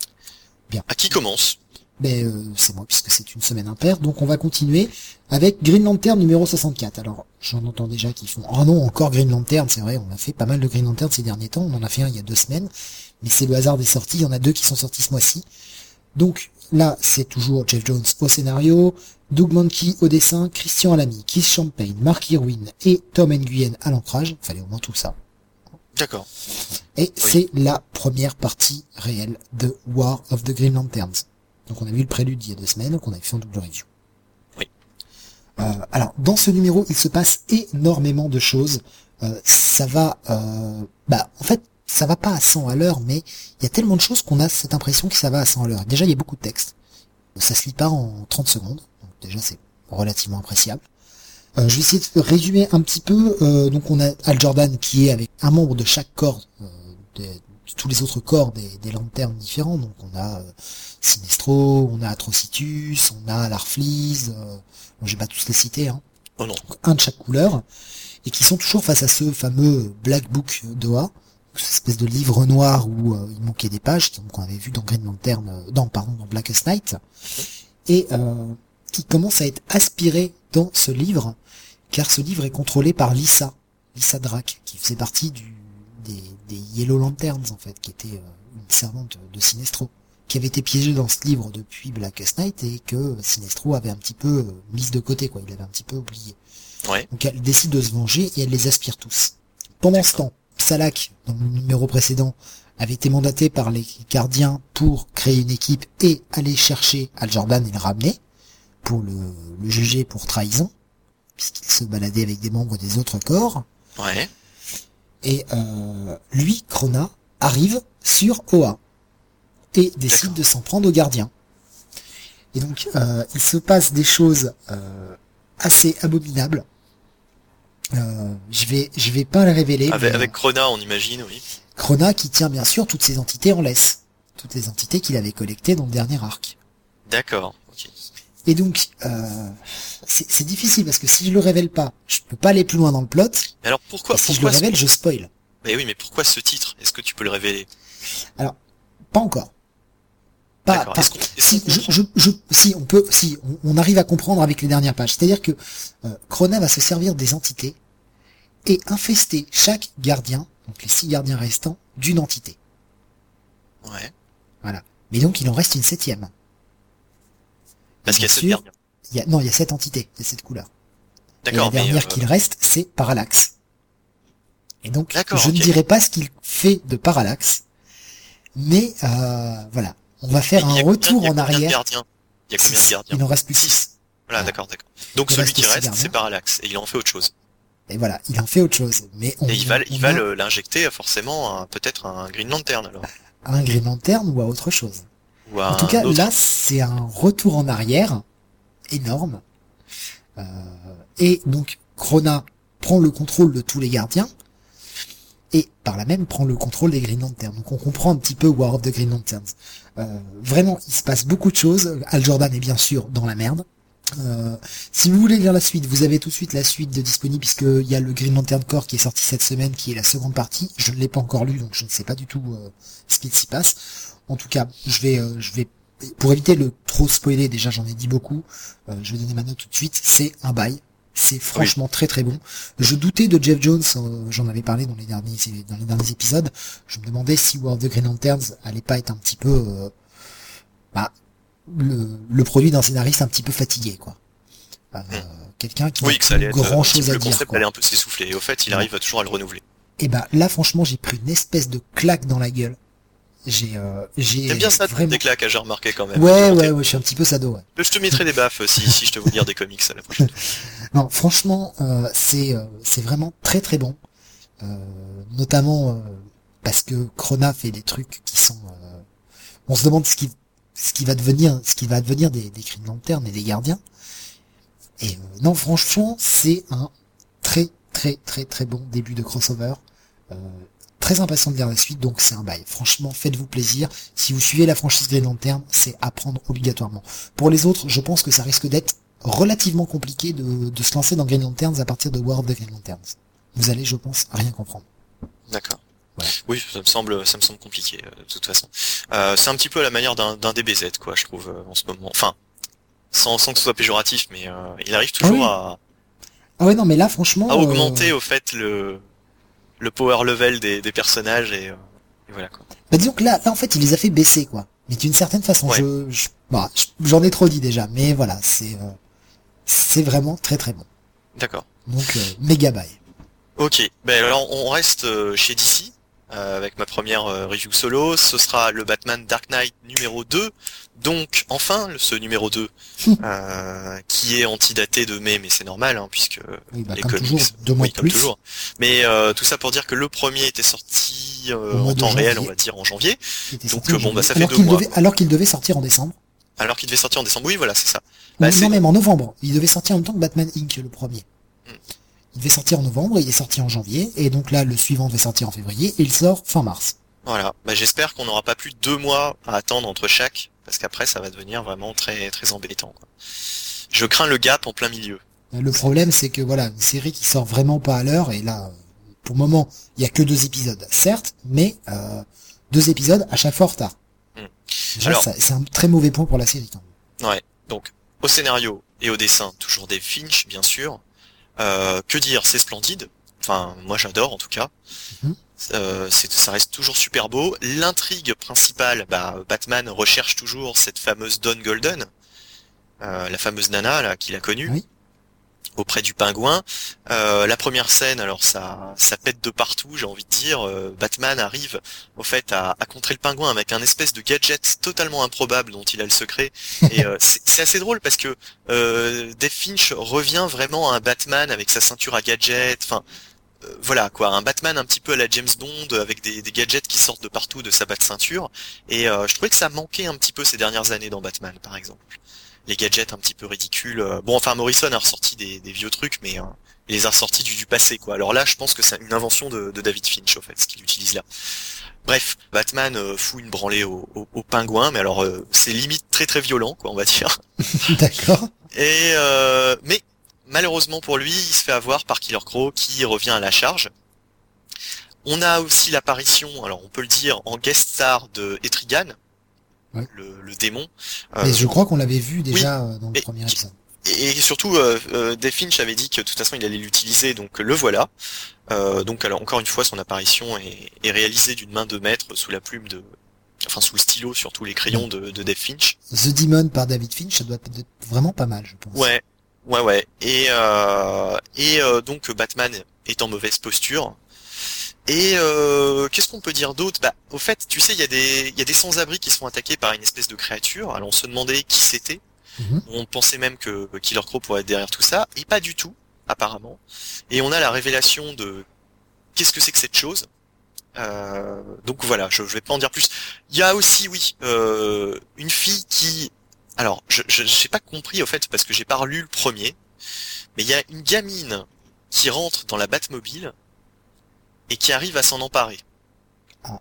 Bien. À qui commence? Mais euh, c'est moi, puisque c'est une semaine impaire. Donc on va continuer avec Green Lantern numéro soixante-quatre. Alors, j'en entends déjà qui font, oh non, encore Green Lantern, c'est vrai, on a fait pas mal de Green Lantern ces derniers temps. On en a fait un il y a deux semaines. Mais c'est le hasard des sorties. Il y en a deux qui sont sortis ce mois-ci. Donc là, c'est toujours Jeff Jones au scénario, Doug Mankey au dessin, Christian Alamy, Keith Champagne, Mark Irwin et Tom Nguyen à l'ancrage. Fallait au moins tout ça. D'accord. Et Oui. c'est la première partie réelle de War of the Green Lanterns. Donc on a vu le prélude il y a deux semaines, qu'on avait fait en double review. Oui. Euh, alors, dans ce numéro, il se passe énormément de choses. Euh, ça va... Euh, bah, en fait, ça va pas à cent à l'heure, mais il y a tellement de choses qu'on a cette impression que ça va à cent à l'heure. Déjà, il y a beaucoup de texte. Ça se lit pas en trente secondes. Donc déjà, c'est relativement appréciable. Euh, je vais essayer de résumer un petit peu. Euh, donc on a Hal Jordan qui est avec un membre de chaque corps, euh, de, de tous les autres corps des, des lanternes différents. Donc on a euh, Sinestro, on a Atrocitus, on a Larfleeze, euh, bon, j'ai pas tous les cités, hein. Oh non. Donc, un de chaque couleur, et qui sont toujours face à ce fameux Black Book d'Oa, cette espèce de livre noir où euh, il manquait des pages, qu'on avait vu dans Green Lantern, euh, dans, pardon, dans Blackest Night, et euh, qui commence à être aspiré dans ce livre, car ce livre est contrôlé par Lisa, Lisa Drake, qui faisait partie du, des, des Yellow Lanterns, en fait, qui était euh, une servante de Sinestro, qui avait été piégée dans ce livre depuis Blackest Night, et que Sinestro avait un petit peu euh, mise de côté, quoi, il avait un petit peu oublié. Ouais. Donc elle décide de se venger, et elle les aspire tous. Pendant ce temps, Salak, dans le numéro précédent, avait été mandaté par les gardiens pour créer une équipe et aller chercher Hal Jordan et le ramener, pour le, le juger pour trahison, puisqu'il se baladait avec des membres des autres corps. Ouais. Et euh, lui, Krona, arrive sur Oa et décide D'accord. de s'en prendre aux gardiens. Et donc, euh, il se passe des choses euh, assez abominables. Euh, je vais, je vais pas les révéler. Avec, mais, avec Krona, on imagine, oui. Krona qui tient bien sûr toutes ces entités en laisse, toutes les entités qu'il avait collectées dans le dernier arc. D'accord. Ok. Et donc, euh, c'est c'est difficile parce que si je le révèle pas, je peux pas aller plus loin dans le plot. Mais alors pourquoi, Et si je le pourquoi ce... révèle, je spoil. Mais oui, mais pourquoi ce titre? Est-ce que tu peux le révéler? Alors, pas encore. Pas, D'accord. pas- Est-ce qu'on- est-ce si, qu'on je, comprend je, je, si on peut, si on, on arrive à comprendre avec les dernières pages. C'est-à-dire que euh, Krona va se servir des entités et infester chaque gardien, donc les six gardiens restants, d'une entité. Ouais. Voilà. Mais donc il en reste une septième. Parce qu'il y Bien a sept sûr, gardiens. il y a, non, il y a sept entités, il y a sept couleurs. D'accord, et la dernière mais, euh... qu'il reste, c'est Parallax. Et donc, D'accord, je okay. ne dirai pas ce qu'il fait de Parallax, mais euh, voilà, on va faire un retour combien, en arrière. Il y a combien de gardiens? Il en reste plus six. Voilà, voilà. d'accord, d'accord. Donc il celui qui reste, c'est Parallax, et il en fait autre chose. Et voilà, il en fait autre chose. Mais on, et il va, on il va a... l'injecter forcément à, peut-être un Green Lantern alors. À un Green Lantern ou à autre chose. Ou à en tout cas, autre... là, c'est un retour en arrière énorme. Euh, et donc, Krona prend le contrôle de tous les gardiens. Et par là même prend le contrôle des Green Lanterns. Donc on comprend un petit peu War of the Green Lanterns. Euh, vraiment, il se passe beaucoup de choses. Hal Jordan est bien sûr dans la merde. Euh, si vous voulez lire la suite, vous avez tout de suite la suite de disponible puisqu'il y a le Green Lantern Corps qui est sorti cette semaine, qui est la seconde partie. Je ne l'ai pas encore lu, donc je ne sais pas du tout euh, ce qu'il s'y passe. En tout cas, je vais, euh, je vais, pour éviter de trop spoiler, déjà j'en ai dit beaucoup, euh, je vais donner ma note tout de suite. C'est un bail. C'est franchement oui. très très bon. Je doutais de Jeff Jones, euh, j'en avais parlé dans les derniers dans les derniers épisodes. Je me demandais si War of the Green Lanterns allait pas être un petit peu euh, bah, le, le produit d'un scénariste un petit peu fatigué, quoi. Euh, mmh. Quelqu'un qui oui, a que ça allait grand être, chose à le dire. Le concept quoi. allait un peu s'essouffler. Et au fait, il arrive ouais. toujours à le renouveler. Et bah là, franchement, j'ai pris une espèce de claque dans la gueule. J'ai, euh, j'ai. T'aimes bien ça, vraiment... des claques, j'ai remarqué quand même. Ouais, ouais, ouais, je suis un petit peu sado, ouais. Je te mettrai des baffes si, si je te veux lire des comics à la prochaine. Non, franchement, euh, c'est, euh, c'est vraiment très très bon. Euh, notamment, euh, parce que Krona fait des trucs qui sont, euh... on se demande ce qui, ce qui va devenir, ce qui va devenir des, des Green Lanterns et des gardiens. Et, euh, non, franchement, c'est un très très très très bon début de crossover. Euh, Très impatient de lire la suite, donc c'est un bail. Franchement, faites-vous plaisir. Si vous suivez la franchise Green Lantern, c'est à prendre obligatoirement. Pour les autres, je pense que ça risque d'être relativement compliqué de, de se lancer dans Green Lanterns à partir de War of the Green Lanterns. Vous allez, je pense, rien comprendre. D'accord. Ouais. Oui, ça me semble, ça me semble compliqué, euh, de toute façon. Euh, c'est un petit peu à la manière d'un, d'un D B Z, quoi, je trouve, euh, en ce moment. Enfin, sans, sans que ce soit péjoratif, mais euh, il arrive toujours ah oui. à... Ah ouais, non, mais là, franchement... à augmenter, euh... au fait, le... le power level des, des personnages et, euh, et voilà quoi. Bah disons que là, là en fait il les a fait baisser quoi. Mais d'une certaine façon, ouais. je, je bah, j'en ai trop dit déjà, mais voilà, c'est euh, c'est vraiment très très bon. D'accord. Donc euh, méga bail. Ok, ben alors on reste euh, chez D C euh, avec ma première euh, review solo. Ce sera le Batman Dark Knight numéro deux. Donc enfin ce numéro deux euh, qui est antidaté de mai, mais c'est normal hein, puisque oui, bah, les comme comics, toujours, deux mois oui, de comme plus. toujours. Mais euh, tout ça pour dire que le premier était sorti euh, en temps réel, on va dire en janvier. Donc euh, bon bah ça fait alors deux qu'il mois. Devait, alors qu'il devait sortir en décembre. Alors qu'il devait sortir en décembre, oui voilà c'est ça. Bah, bah, non même en novembre. Il devait sortir en même temps que Batman Inc le premier. Hmm. Il devait sortir en novembre, il est sorti en janvier, et donc là le suivant devait sortir en février, et il sort fin mars. Voilà, bah, j'espère qu'on n'aura pas plus de deux mois à attendre entre chaque, parce qu'après ça va devenir vraiment très très embêtant, quoi. Je crains le gap en plein milieu. Le problème c'est que voilà, une série qui sort vraiment pas à l'heure, et là, pour le moment, il y a que deux épisodes, certes, mais euh, deux épisodes à chaque fois en retard. Hmm. Déjà, Alors, ça, c'est un très mauvais point pour la série quand même. Ouais, donc au scénario et au dessin, toujours des Finch, bien sûr. Euh, que dire, c'est splendide. Enfin, moi j'adore en tout cas. Mm-hmm. Euh, c'est, ça reste toujours super beau. L'intrigue principale, bah, Batman recherche toujours cette fameuse Dawn Golden, euh, la fameuse nana là qu'il a connue, oui. auprès du pingouin. Euh, la première scène, alors ça, ça pète de partout, j'ai envie de dire. Euh, Batman arrive au fait à, à contrer le pingouin avec un espèce de gadget totalement improbable dont il a le secret. Et euh, c'est, c'est assez drôle parce que euh, Dave Finch revient vraiment à un Batman avec sa ceinture à gadget. Enfin. Euh, voilà quoi, un Batman un petit peu à la James Bond avec des, des gadgets qui sortent de partout de sa batte-ceinture et euh, je trouvais que ça manquait un petit peu ces dernières années dans Batman par exemple. Les gadgets un petit peu ridicules. Bon enfin Morrison a ressorti des, des vieux trucs mais euh, il les a ressortis du, du passé quoi. Alors là je pense que c'est une invention de, de David Finch au fait ce qu'il utilise là. Bref, Batman euh, fout une branlée au, au, au pingouin mais alors euh, c'est limite très très violent quoi on va dire. D'accord. Et euh, mais malheureusement pour lui, il se fait avoir par Killer Croc qui revient à la charge. On a aussi l'apparition, alors on peut le dire, en guest star de Etrigan, ouais. le, le démon. Mais euh, je crois qu'on l'avait vu déjà oui, dans le et, premier épisode. Et, et surtout, euh, euh, Dave Finch avait dit que de toute façon il allait l'utiliser, donc le voilà. Euh, donc alors encore une fois, son apparition est, est réalisée d'une main de maître sous la plume de, enfin sous le stylo sur tous les crayons de, de Dave Finch. The Demon par David Finch, ça doit être vraiment pas mal, je pense. Ouais, ouais, ouais. Et euh, et euh, donc Batman est en mauvaise posture. Et euh, qu'est-ce qu'on peut dire d'autre? Bah, au fait, tu sais, il y a des il y a des sans-abri qui sont attaqués par une espèce de créature. Alors on se demandait qui c'était. Mm-hmm. On pensait même que Killer Croc pourrait être derrière tout ça, et pas du tout, apparemment. Et on a la révélation de qu'est-ce que c'est que cette chose. Euh, donc voilà, je, je vais pas en dire plus. Il y a aussi, oui, euh, une fille qui, alors, je je j'ai pas compris au fait parce que j'ai pas relu le premier, mais il y a une gamine qui rentre dans la Batmobile et qui arrive à s'en emparer. Ah.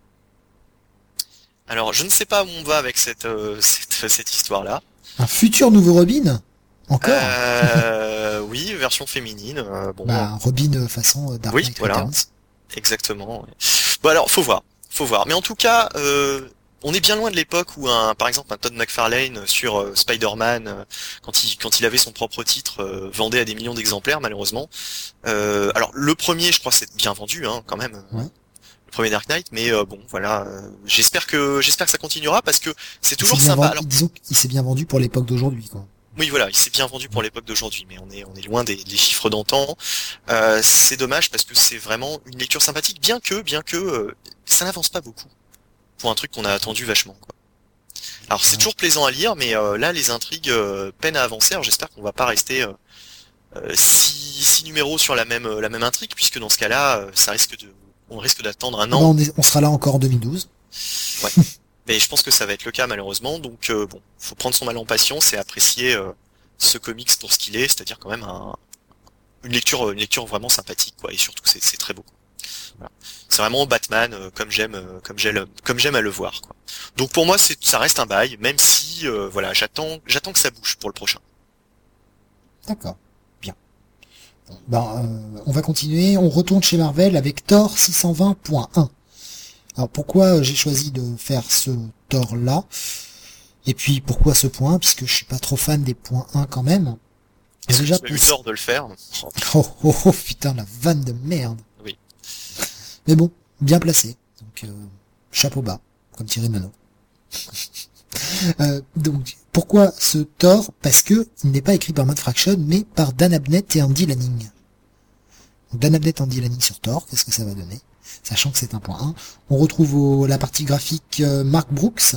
Alors, je ne sais pas où on va avec cette euh, cette, cette histoire-là. Un futur nouveau Robin? Encore? Euh, oui, version féminine. Euh, bon. Bah, Robin façon Dark Oui, Knight voilà. Returns. Exactement. Ouais. Bon alors, faut voir, faut voir. Mais en tout cas, euh, on est bien loin de l'époque où un, par exemple, un Todd McFarlane sur euh, Spider-Man, euh, quand il quand il avait son propre titre, euh, vendait à des millions d'exemplaires, malheureusement. Euh, alors le premier, je crois, c'est bien vendu, hein, quand même. Ouais. Le premier Dark Knight, mais euh, bon, voilà. Euh, j'espère que j'espère que ça continuera parce que c'est toujours Il s'est bien sympa. vendu- Alors, disons qu'il s'est bien vendu pour l'époque d'aujourd'hui, quoi. oui, voilà, il s'est bien vendu pour l'époque d'aujourd'hui, mais on est on est loin des, des chiffres d'antan. Euh, c'est dommage parce que c'est vraiment une lecture sympathique, bien que bien que euh, ça n'avance pas beaucoup pour un truc qu'on a attendu vachement, quoi. Alors c'est Ouais. toujours plaisant à lire, mais euh, là les intrigues euh, peinent à avancer. Alors j'espère qu'on va pas rester euh, euh, six, six numéros sur la même euh, la même intrigue, puisque dans ce cas-là, euh, ça risque de on risque d'attendre un Bah, an. on, est- on sera là encore en deux mille douze. Ouais. Mais je pense que ça va être le cas malheureusement, donc euh, bon, faut prendre son mal en patience et apprécier euh, ce comics pour ce qu'il est, c'est-à-dire quand même un, une lecture, une lecture vraiment sympathique, quoi, et surtout c'est, c'est très beau. Voilà. C'est vraiment Batman euh, comme j'aime, euh, comme j'aime, comme j'aime à le voir, quoi. Donc pour moi, c'est, ça reste un bail, même si, euh, voilà, j'attends, j'attends que ça bouge pour le prochain. D'accord. Bien. Bon, ben, euh, on va continuer. On retourne chez Marvel avec Thor six cent vingt point un. Alors pourquoi j'ai choisi de faire ce Thor là? Et puis pourquoi ce point? Puisque je suis pas trop fan des points un quand même. Est-ce Déjà, que tu as eu tort de le faire? Oh, Oh, oh, oh, putain, la vanne de merde. Oui. Mais bon, bien placé. Donc, euh, chapeau bas, comme Thierry Menot. euh, donc, pourquoi ce Thor? Parce que il n'est pas écrit par Matt Fraction, mais par Dan Abnett et Andy Lanning. Donc, Dan Abnett et Andy Lanning sur Thor, qu'est-ce que ça va donner? Sachant que c'est un point un. On retrouve au, la partie graphique euh, Mark Brooks.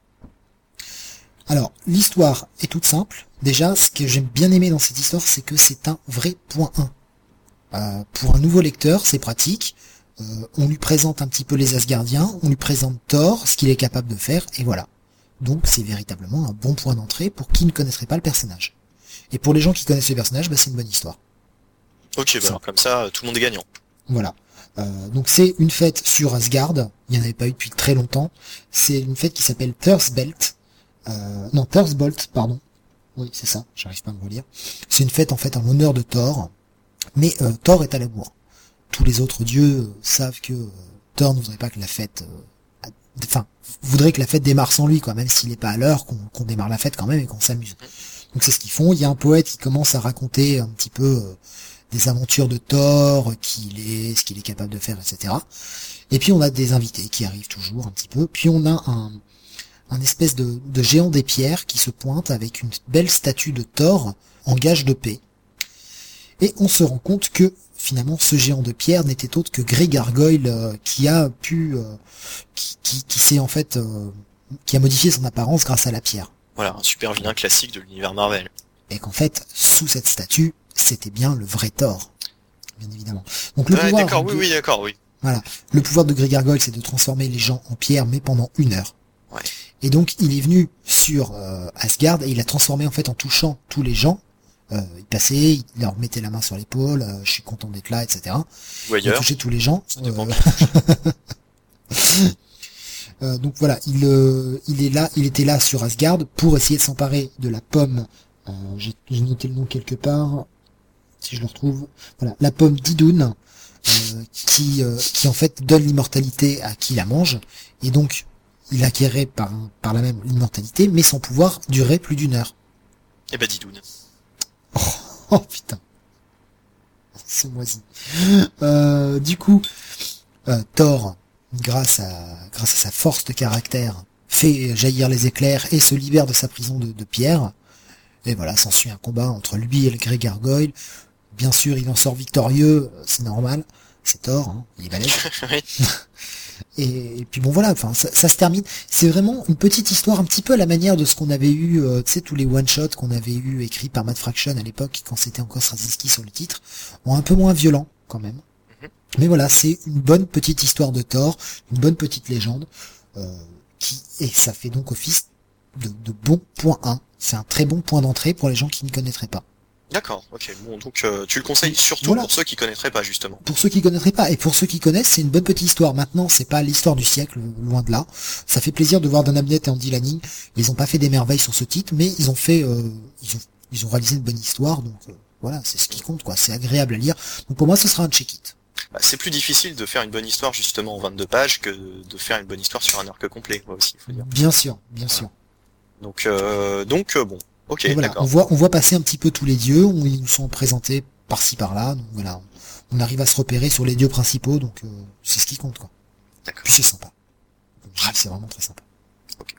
Alors, l'histoire est toute simple. Déjà, ce que j'aime bien aimer dans cette histoire, c'est que c'est un vrai point un. Euh, pour un nouveau lecteur, c'est pratique. Euh, on lui présente un petit peu les Asgardiens, on lui présente Thor, ce qu'il est capable de faire, et voilà. Donc, c'est véritablement un bon point d'entrée pour qui ne connaîtrait pas le personnage. Et pour les gens qui connaissent le personnage, bah, c'est une bonne histoire. Ok, bah alors comme ça, tout le monde est gagnant. Voilà. Euh, donc c'est une fête sur Asgard. Il n'y en avait pas eu depuis très longtemps. C'est une fête qui s'appelle Thursbelt. Euh, non, Thursbolt, pardon. Oui, c'est ça. J'arrive pas à me relire. C'est une fête en fait en l'honneur de Thor. Mais euh, Thor est à la bourre. Tous les autres dieux euh, savent que euh, Thor ne voudrait pas que la fête, euh, a- enfin, voudrait que la fête démarre sans lui, quoi. Même s'il n'est pas à l'heure, qu'on qu'on démarre la fête quand même et qu'on s'amuse. Donc c'est ce qu'ils font. Il y a un poète qui commence à raconter un petit peu euh, des aventures de Thor, qui il est, ce qu'il est capable de faire, et cetera. Et puis on a des invités qui arrivent toujours un petit peu. Puis on a un, un espèce de, de géant des pierres qui se pointe avec une belle statue de Thor en gage de paix. Et on se rend compte que finalement ce géant de pierre n'était autre que Grey Gargoyle euh, qui a pu, euh, qui, qui, qui s'est en fait, euh, qui a modifié son apparence grâce à la pierre. Voilà, un super vilain classique de l'univers Marvel. Et qu'en fait, sous cette statue, c'était bien le vrai Thor, bien évidemment. Donc le Ouais, pouvoir, d'accord, de, oui, oui, d'accord, oui. voilà, le pouvoir de Grey Gargoyle, c'est de transformer les gens en pierre, mais pendant une heure. Ouais. Et donc il est venu sur euh, Asgard et il a transformé en fait en touchant tous les gens. Euh, il passait, il leur mettait la main sur l'épaule, euh, je suis content d'être là, et cetera. Ou Il ailleurs. touchait tous les gens. Ça dépend. Euh, euh, donc voilà, il, euh, il est là, il était là sur Asgard pour essayer de s'emparer de la pomme. Euh, j'ai, j'ai noté le nom quelque part, si je le retrouve. Voilà, la pomme d'Idun, euh, qui, euh, qui en fait donne l'immortalité à qui la mange, et donc il acquérait par, par la même l'immortalité, mais son pouvoir durait plus d'une heure. Eh ben, Didoun. Oh, oh putain, c'est moisi. Euh, du coup, euh, Thor grâce à grâce à sa force de caractère, fait jaillir les éclairs et se libère de sa prison de, de pierre. Et voilà, s'ensuit un combat entre lui et le Grey Gargoyle. Bien sûr, il en sort victorieux, c'est normal. C'est Thor, hein, il est balèze. Et, et puis bon voilà, enfin ça, ça se termine. C'est vraiment une petite histoire un petit peu à la manière de ce qu'on avait eu, euh, tu sais, tous les one-shots qu'on avait eu écrits par Matt Fraction à l'époque, quand c'était encore Straczynski sur le titre, bon, un peu moins violent quand même. Mm-hmm. Mais voilà, c'est une bonne petite histoire de Thor, une bonne petite légende, euh, qui et ça fait donc office de, de bon point un. C'est un très bon point d'entrée pour les gens qui ne connaîtraient pas. D'accord, ok. Bon, donc euh, tu le conseilles surtout voilà. Pour ceux qui connaîtraient pas, justement. Pour ceux qui connaîtraient pas, et pour ceux qui connaissent, c'est une bonne petite histoire. Maintenant, c'est pas l'histoire du siècle, loin de là. Ça fait plaisir de voir Dan Abnett et Andy Lanning. Ils ont pas fait des merveilles sur ce titre, mais ils ont fait, euh, ils ont, ils ont réalisé une bonne histoire. Donc euh, voilà, c'est ce qui compte, quoi. C'est agréable à lire. Donc pour moi, ce sera un check-it. Bah, c'est plus difficile de faire une bonne histoire justement en vingt-deux pages que de faire une bonne histoire sur un arc complet, moi aussi, il faut dire. Bien sûr, bien voilà. sûr. Donc, euh, donc euh, bon. Ok, voilà, d'accord. On voit, on voit passer un petit peu tous les dieux, on, ils nous sont présentés par-ci par-là, donc voilà, on, on arrive à se repérer sur les dieux principaux, donc euh, c'est ce qui compte, quoi. D'accord. Puis c'est sympa. C'est vraiment très sympa. Ok.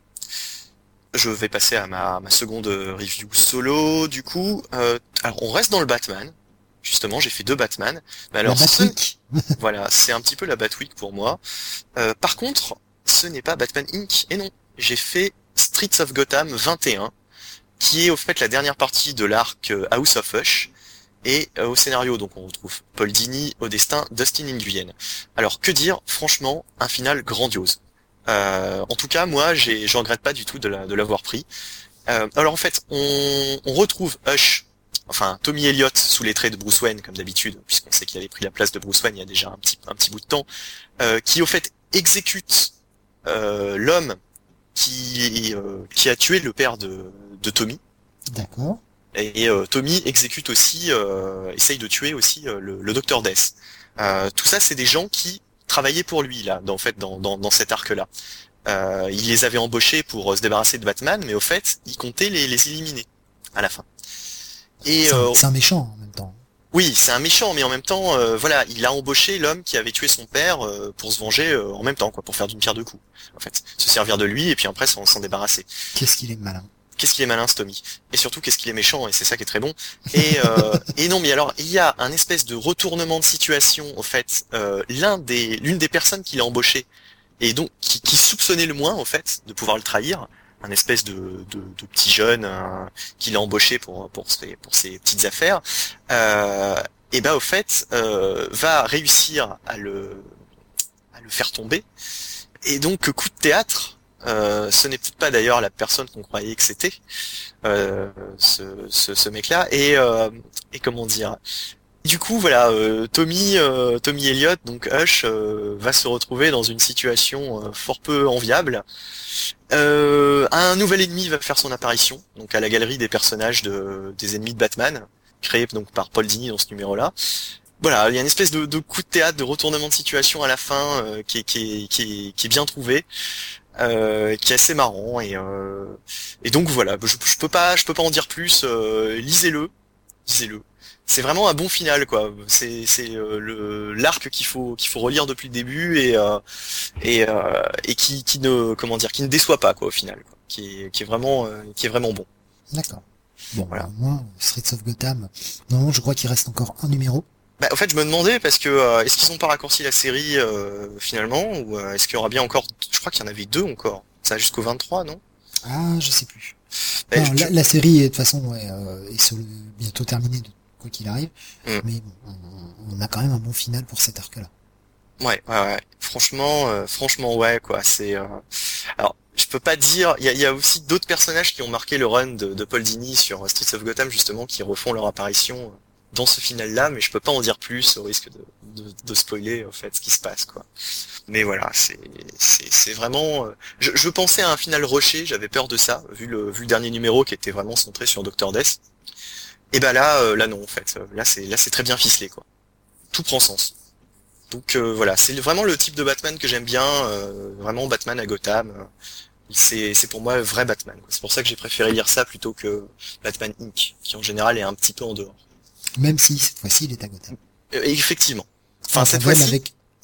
Je vais passer à ma, ma seconde review solo, du coup. Euh, alors, on reste dans le Batman. Justement, j'ai fait deux Batman. Mais alors, la Batweek. Ce... voilà, c'est un petit peu la Batweek pour moi. Euh, par contre, ce n'est pas Batman Incorporé. Et non, j'ai fait Streets of Gotham vingt et un. Qui est au fait la dernière partie de l'arc House of Hush, et euh, au scénario donc on retrouve Paul Dini, au destin Dustin Nguyen. Alors que dire, franchement, un final grandiose. Euh, en tout cas, moi, j'ai, je regrette pas du tout de, la, de l'avoir pris. Euh, alors en fait, on, on retrouve Hush, enfin Tommy Elliott sous les traits de Bruce Wayne comme d'habitude, puisqu'on sait qu'il avait pris la place de Bruce Wayne il y a déjà un petit, un petit bout de temps, euh, qui au fait exécute euh, l'homme qui, euh, qui a tué le père de de Tommy. D'accord. Et, et euh, Tommy exécute aussi, euh, essaye de tuer aussi euh, le, le docteur Death. Euh, tout ça, c'est des gens qui travaillaient pour lui là, dans, en fait, dans, dans, dans cet arc-là. Euh, il les avait embauchés pour euh, se débarrasser de Batman, mais au fait, il comptait les, les éliminer à la fin. Et c'est, euh, un, c'est un méchant en même temps. Oui, c'est un méchant, mais en même temps, euh, voilà, il a embauché l'homme qui avait tué son père euh, pour se venger euh, en même temps, quoi, pour faire d'une pierre deux coups. En fait, se servir de lui et puis après s'en, s'en débarrasser. Qu'est-ce qu'il est malin. Qu'est-ce qu'il est malin, ce Tommy. Et surtout, qu'est-ce qu'il est méchant, et c'est ça qui est très bon. Et, euh, et non, mais alors, il y a un espèce de retournement de situation, au fait, euh, l'un des, l'une des personnes qu'il a embauché, et donc, qui, qui soupçonnait le moins, au fait, de pouvoir le trahir, un espèce de, de, de petit jeune euh, qu'il a embauché pour, pour, ses, pour ses petites affaires, euh, et ben, au fait, euh, va réussir à le, à le faire tomber. Et donc, coup de théâtre, Euh, ce n'est peut-être pas d'ailleurs la personne qu'on croyait que c'était, euh, ce, ce, ce mec-là, et, euh, et comment dire. Du coup, voilà, euh, Tommy, euh, Tommy Elliott, donc Hush, euh, va se retrouver dans une situation euh, fort peu enviable. Euh, un nouvel ennemi va faire son apparition, donc à la galerie des personnages de, des ennemis de Batman, créé donc par Paul Dini dans ce numéro-là. Voilà, il y a une espèce de, de coup de théâtre, de retournement de situation à la fin euh, qui, est, qui, est, qui, est, qui est bien trouvé. Euh, qui est assez marrant et euh, et donc voilà, je, je peux pas je peux pas en dire plus. Euh, lisez-le, lisez-le. C'est vraiment un bon final, quoi. C'est c'est euh, le l'arc qu'il faut qu'il faut relire depuis le début et euh, et euh, et qui qui ne comment dire qui ne déçoit pas, quoi, au final, quoi. Qui est qui est vraiment euh, qui est vraiment bon. D'accord. Bon, voilà. Moi, Streets of Gotham. Non, je crois qu'il reste encore un numéro. Bah, au fait, je me demandais parce que euh, est-ce qu'ils ont pas raccourci la série euh, finalement, ou euh, est-ce qu'il y aura bien encore. Je crois qu'il y en avait deux encore. Ça jusqu'au vingt-trois, non? Ah, je sais plus. Bah, non, je... la, la série, de toute façon, ouais, euh, est sur le, bientôt terminée, de, quoi qu'il arrive. Mm. Mais bon, on, on a quand même un bon final pour cet arc-là. Ouais, ouais, ouais. Franchement, euh, franchement, ouais, quoi. C'est. Euh... Alors, je peux pas dire. Il y a, y a aussi d'autres personnages qui ont marqué le run de, de Paul Dini sur Streets of Gotham, justement, qui refont leur apparition dans ce final-là, mais je peux pas en dire plus au risque de, de, de spoiler, en fait, ce qui se passe, quoi. Mais voilà, c'est, c'est, c'est vraiment. Je, je pensais à un final rushé, j'avais peur de ça, vu le, vu le dernier numéro qui était vraiment centré sur docteur Death. Et ben là, euh, là non, en fait, là c'est, là c'est très bien ficelé, quoi. Tout prend sens. Donc euh, voilà, c'est vraiment le type de Batman que j'aime bien, euh, vraiment Batman à Gotham. C'est, c'est pour moi le vrai Batman, quoi. C'est pour ça que j'ai préféré lire ça plutôt que Batman Incorporé, qui en général est un petit peu en dehors. Même si cette fois-ci il est à Gotham. Euh, effectivement. Enfin, un cette problème fois-ci. Avec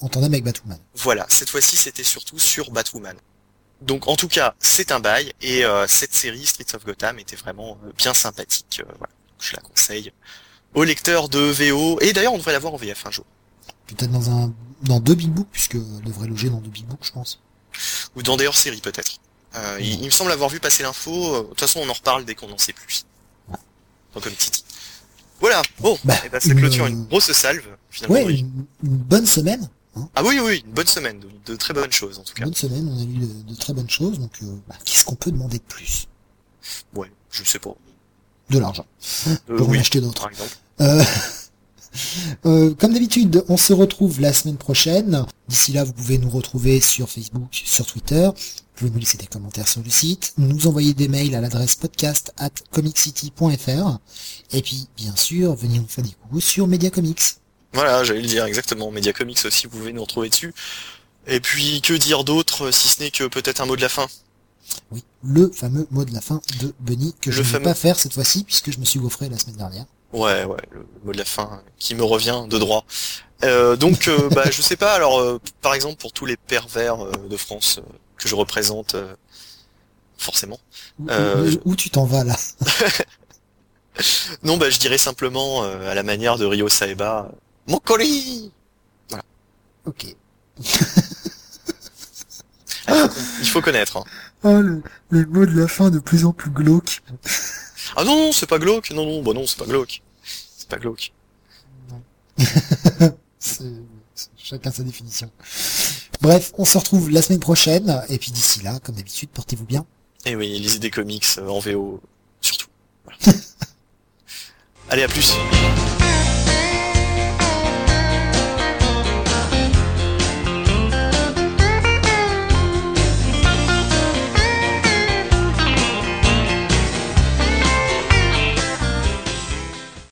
en tandem avec Batwoman. Voilà, cette fois-ci c'était surtout sur Batwoman. Donc en tout cas, c'est un bail, et euh, cette série Streets of Gotham était vraiment euh, bien sympathique. Euh, voilà. Je la conseille aux lecteurs de V O, et d'ailleurs on devrait la voir en V F un jour. Peut-être dans un dans deux big books, puisque elle devrait loger dans deux big books, je pense. Ou dans des hors-séries peut-être. Euh, il, il me semble avoir vu passer l'info, de toute façon on en reparle dès qu'on en sait plus. Donc comme Titi. Voilà, bon, bah, et bah, ça clôture une grosse salve, finalement. Ouais, Oui. une, une bonne semaine. Hein. Ah oui, oui, une bonne semaine, de, de très bonnes choses en tout cas. Une bonne semaine, on a lu de, de très bonnes choses, donc euh, bah, qu'est-ce qu'on peut demander de plus? Ouais, je sais pas. De l'argent. Euh, pour oui, en acheter d'autres. par exemple. Euh... Euh, comme d'habitude, on se retrouve la semaine prochaine. D'ici là, vous pouvez nous retrouver sur Facebook, sur Twitter. Vous pouvez nous laisser des commentaires sur le site, nous envoyer des mails à l'adresse podcast at comiccity point fr. Et puis, bien sûr, venez nous faire des coups sur Media Comics. Voilà, j'allais le dire exactement. Media Comics aussi, vous pouvez nous retrouver dessus. Et puis, que dire d'autre, si ce n'est que peut-être un mot de la fin. Oui, le fameux mot de la fin de Bunny, que je Le ne fameux... vais pas faire cette fois-ci, puisque je me suis gaufré la semaine dernière. Ouais, ouais, le mot de la fin qui me revient de droit. Euh, donc, euh, bah, je sais pas. Alors, euh, par exemple, pour tous les pervers euh, de France euh, que je représente, euh, forcément. Où, Euh, où, je... où tu t'en vas là? Non, bah, je dirais simplement, euh, à la manière de Ryo Saeba, euh, mon colis. Voilà. Ok. Ah, il, faut, il faut connaître. Hein. Oh, le, les mots de la fin de plus en plus glauques. Ah non, non, c'est pas glauque. Non, non, bah non, c'est pas glauque. C'est pas glauque. c'est, c'est chacun sa définition. Bref, on se retrouve la semaine prochaine, et puis d'ici là, comme d'habitude, portez-vous bien. Et oui, lisez des comics euh, en V O, surtout. Voilà. Allez, à plus.